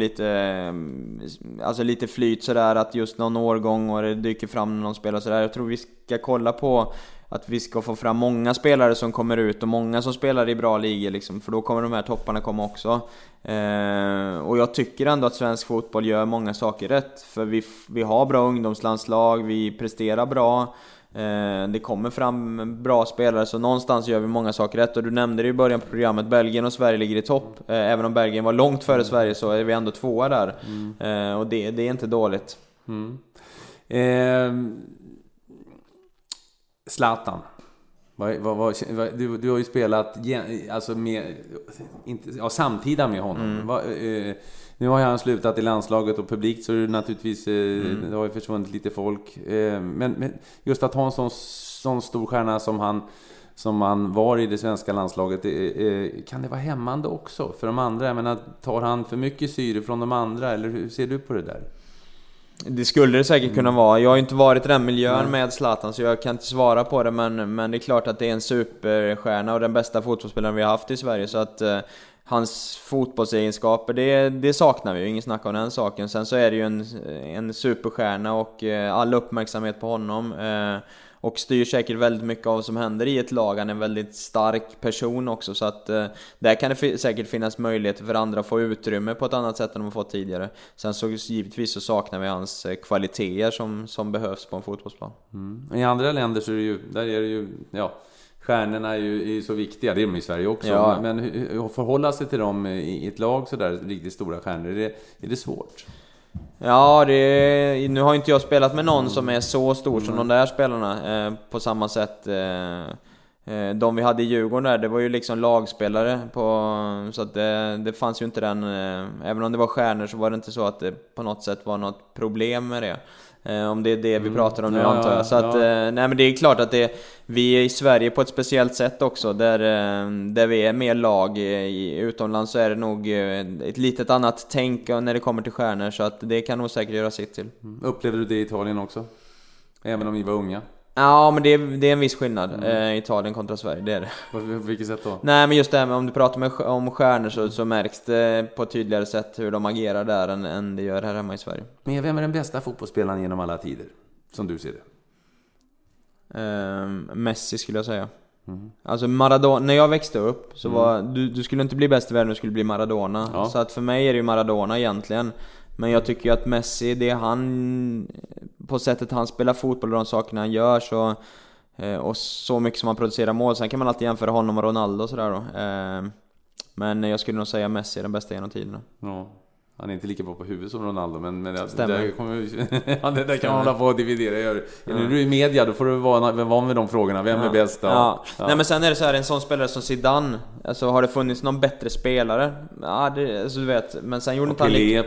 lite flyt sådär, att just någon årgång och det dyker fram någon spelare sådär. Jag tror vi ska kolla på att vi ska få fram många spelare som kommer ut och många som spelar i bra ligor liksom, för då kommer de här topparna komma också. Och jag tycker ändå att svensk fotboll gör många saker rätt, för vi har bra ungdomslandslag, vi presterar bra. Det kommer fram bra spelare, så någonstans gör vi många saker rätt. Och du nämnde det i början på programmet, Belgien och Sverige ligger i topp. Även om Belgien var långt före Sverige så är vi ändå tvåa där. Och det är inte dåligt. Zlatan. Du har ju spelat alltså samtida med honom. Nu har han slutat i landslaget och publikt, så är det naturligtvis det har ju försvunnit lite folk. Men just att ha en sån stor stjärna som han var i det svenska landslaget, kan det vara hämmande också för de andra? Jag menar, tar han för mycket syre från de andra, eller hur ser du på det där? Det skulle det säkert kunna vara. Jag har ju inte varit i den miljön med Zlatan, så jag kan inte svara på det, men det är klart att det är en superstjärna och den bästa fotbollsspelaren vi har haft i Sverige, så att hans fotbollsegenskaper, det saknar vi ju, ingen snack om den saken. Sen så är det ju en superstjärna och all uppmärksamhet på honom, och styr säkert väldigt mycket av vad som händer i ett lag. Han är en väldigt stark person också, så att där kan det säkert finnas möjligheter för andra att få utrymme på ett annat sätt än de har fått tidigare. Sen så givetvis så saknar vi hans kvaliteter som behövs på en fotbollsplan. I andra länder så är det ju stjärnorna är ju så viktiga, det är de i Sverige också. Ja. Men hur förhålla sig till dem i ett lag så där riktigt stora stjärnor, är det svårt? Ja, nu har inte jag spelat med någon som är så stor som de där spelarna på samma sätt. De vi hade i Djurgården där, det var ju liksom lagspelare så att det fanns ju inte den, även om det var stjärnor så var det inte så att det på något sätt var något problem med det. Om det är det vi pratar om nu, antar jag. Så att, nej, men det är klart att vi är i Sverige på ett speciellt sätt också, där vi är mer lag. Utomlands så är det nog ett litet annat tänk när det kommer till stjärnor, så att det kan nog säkert göra sitt till. Upplevde du det i Italien också? Även om vi var unga? Ja, men det är en viss skillnad Italien kontra Sverige, det är det. På vilket sätt då? Nej, men just det här med, om du pratar om stjärnor så märks det på ett tydligare sätt hur de agerar där än det gör här hemma i Sverige. Men vem är den bästa fotbollsspelaren genom alla tider, som du ser det? Messi skulle jag säga. Alltså Maradona, när jag växte upp så var du skulle inte bli bäst i världen, du skulle bli Maradona. Ja. Så att för mig är det ju Maradona egentligen. Men jag tycker ju att Messi, det är han, på sättet han spelar fotboll och de sakerna han gör, och så mycket som han producerar mål. Sen kan man alltid jämföra honom och Ronaldo och sådär då. Men jag skulle nog säga Messi är den bästa genom tiderna. Ja. Han är inte lika bra på huvudet som Ronaldo, men det där kan man hålla på och dividera. När du är i media, då får du vara med de frågorna. Vem är bäst? Ja. Nej, men sen är det så här, en sån spelare som Zidane, alltså har det funnits någon bättre spelare? Ja, alltså, du vet, men sen gjorde inte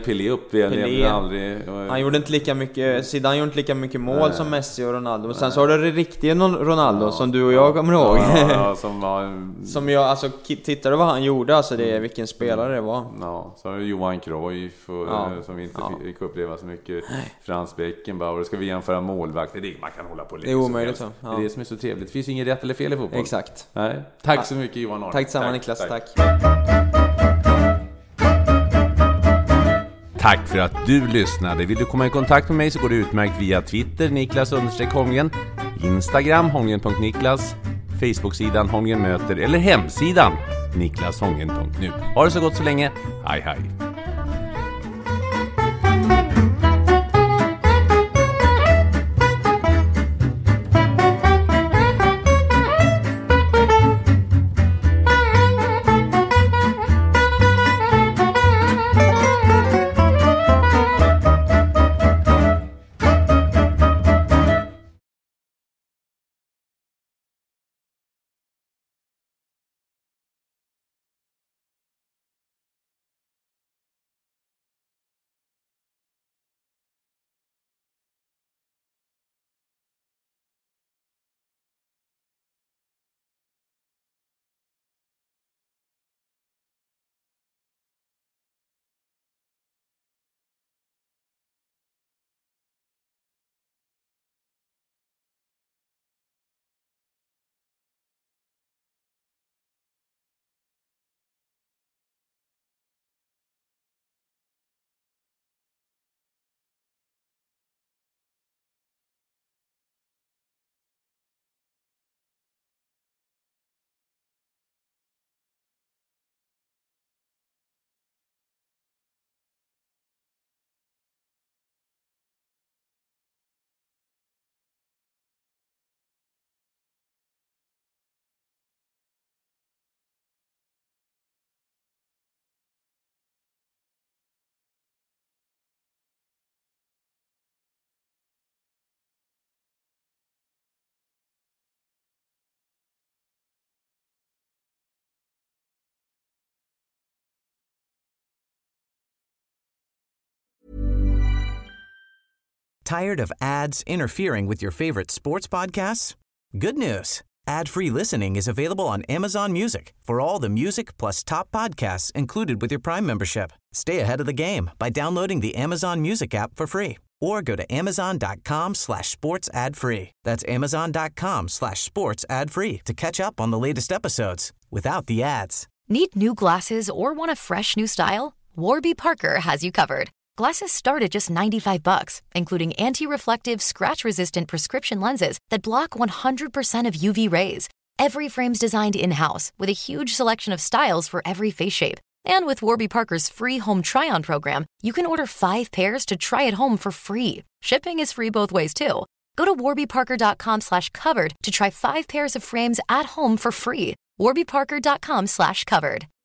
han gjorde inte lika mycket. Zidane gjorde inte lika mycket mål som Messi och Ronaldo. Men sen så har du det riktiga Ronaldo som du och jag kommer ihåg. Som jag, alltså, tittar du vad han gjorde, alltså det är vilken spelare det var. Ja, så har Johan Cruyff som vi inte fick uppleva så mycket. Frans Beckenbauer, ska vi jämföra målvakter? Man kan hålla på lite. Det är omöjligt. Det är det som är så trevligt. Det finns inget rätt eller fel i fotboll. Exakt. Nej. Tack så mycket, Johan Arne. Tack samma, Niklas. Tack. Tack för att du lyssnade. Vill du komma i kontakt med mig så går det utmärkt via Twitter, Niklas_Holmgren, Instagram, Holmgren.Niklas, Facebook-sidan Holmgren möter eller hemsidan niklashholmgren.nu. Ha det så gott så länge. Hej hej. Tired of ads interfering with your favorite sports podcasts? Good news. Ad-free listening is available on Amazon Music for all the music plus top podcasts included with your Prime membership. Stay ahead of the game by downloading the Amazon Music app for free or go to amazon.com/sports ad free. That's amazon.com/sports ad free to catch up on the latest episodes without the ads. Need new glasses or want a fresh new style? Warby Parker has you covered. Glasses start at just $95, including anti-reflective, scratch-resistant prescription lenses that block 100% of UV rays. Every frame's designed in-house with a huge selection of styles for every face shape. And with Warby Parker's free home try-on program, you can order 5 pairs to try at home for free. Shipping is free both ways, too. Go to warbyparker.com/covered to try 5 pairs of frames at home for free. warbyparker.com/covered.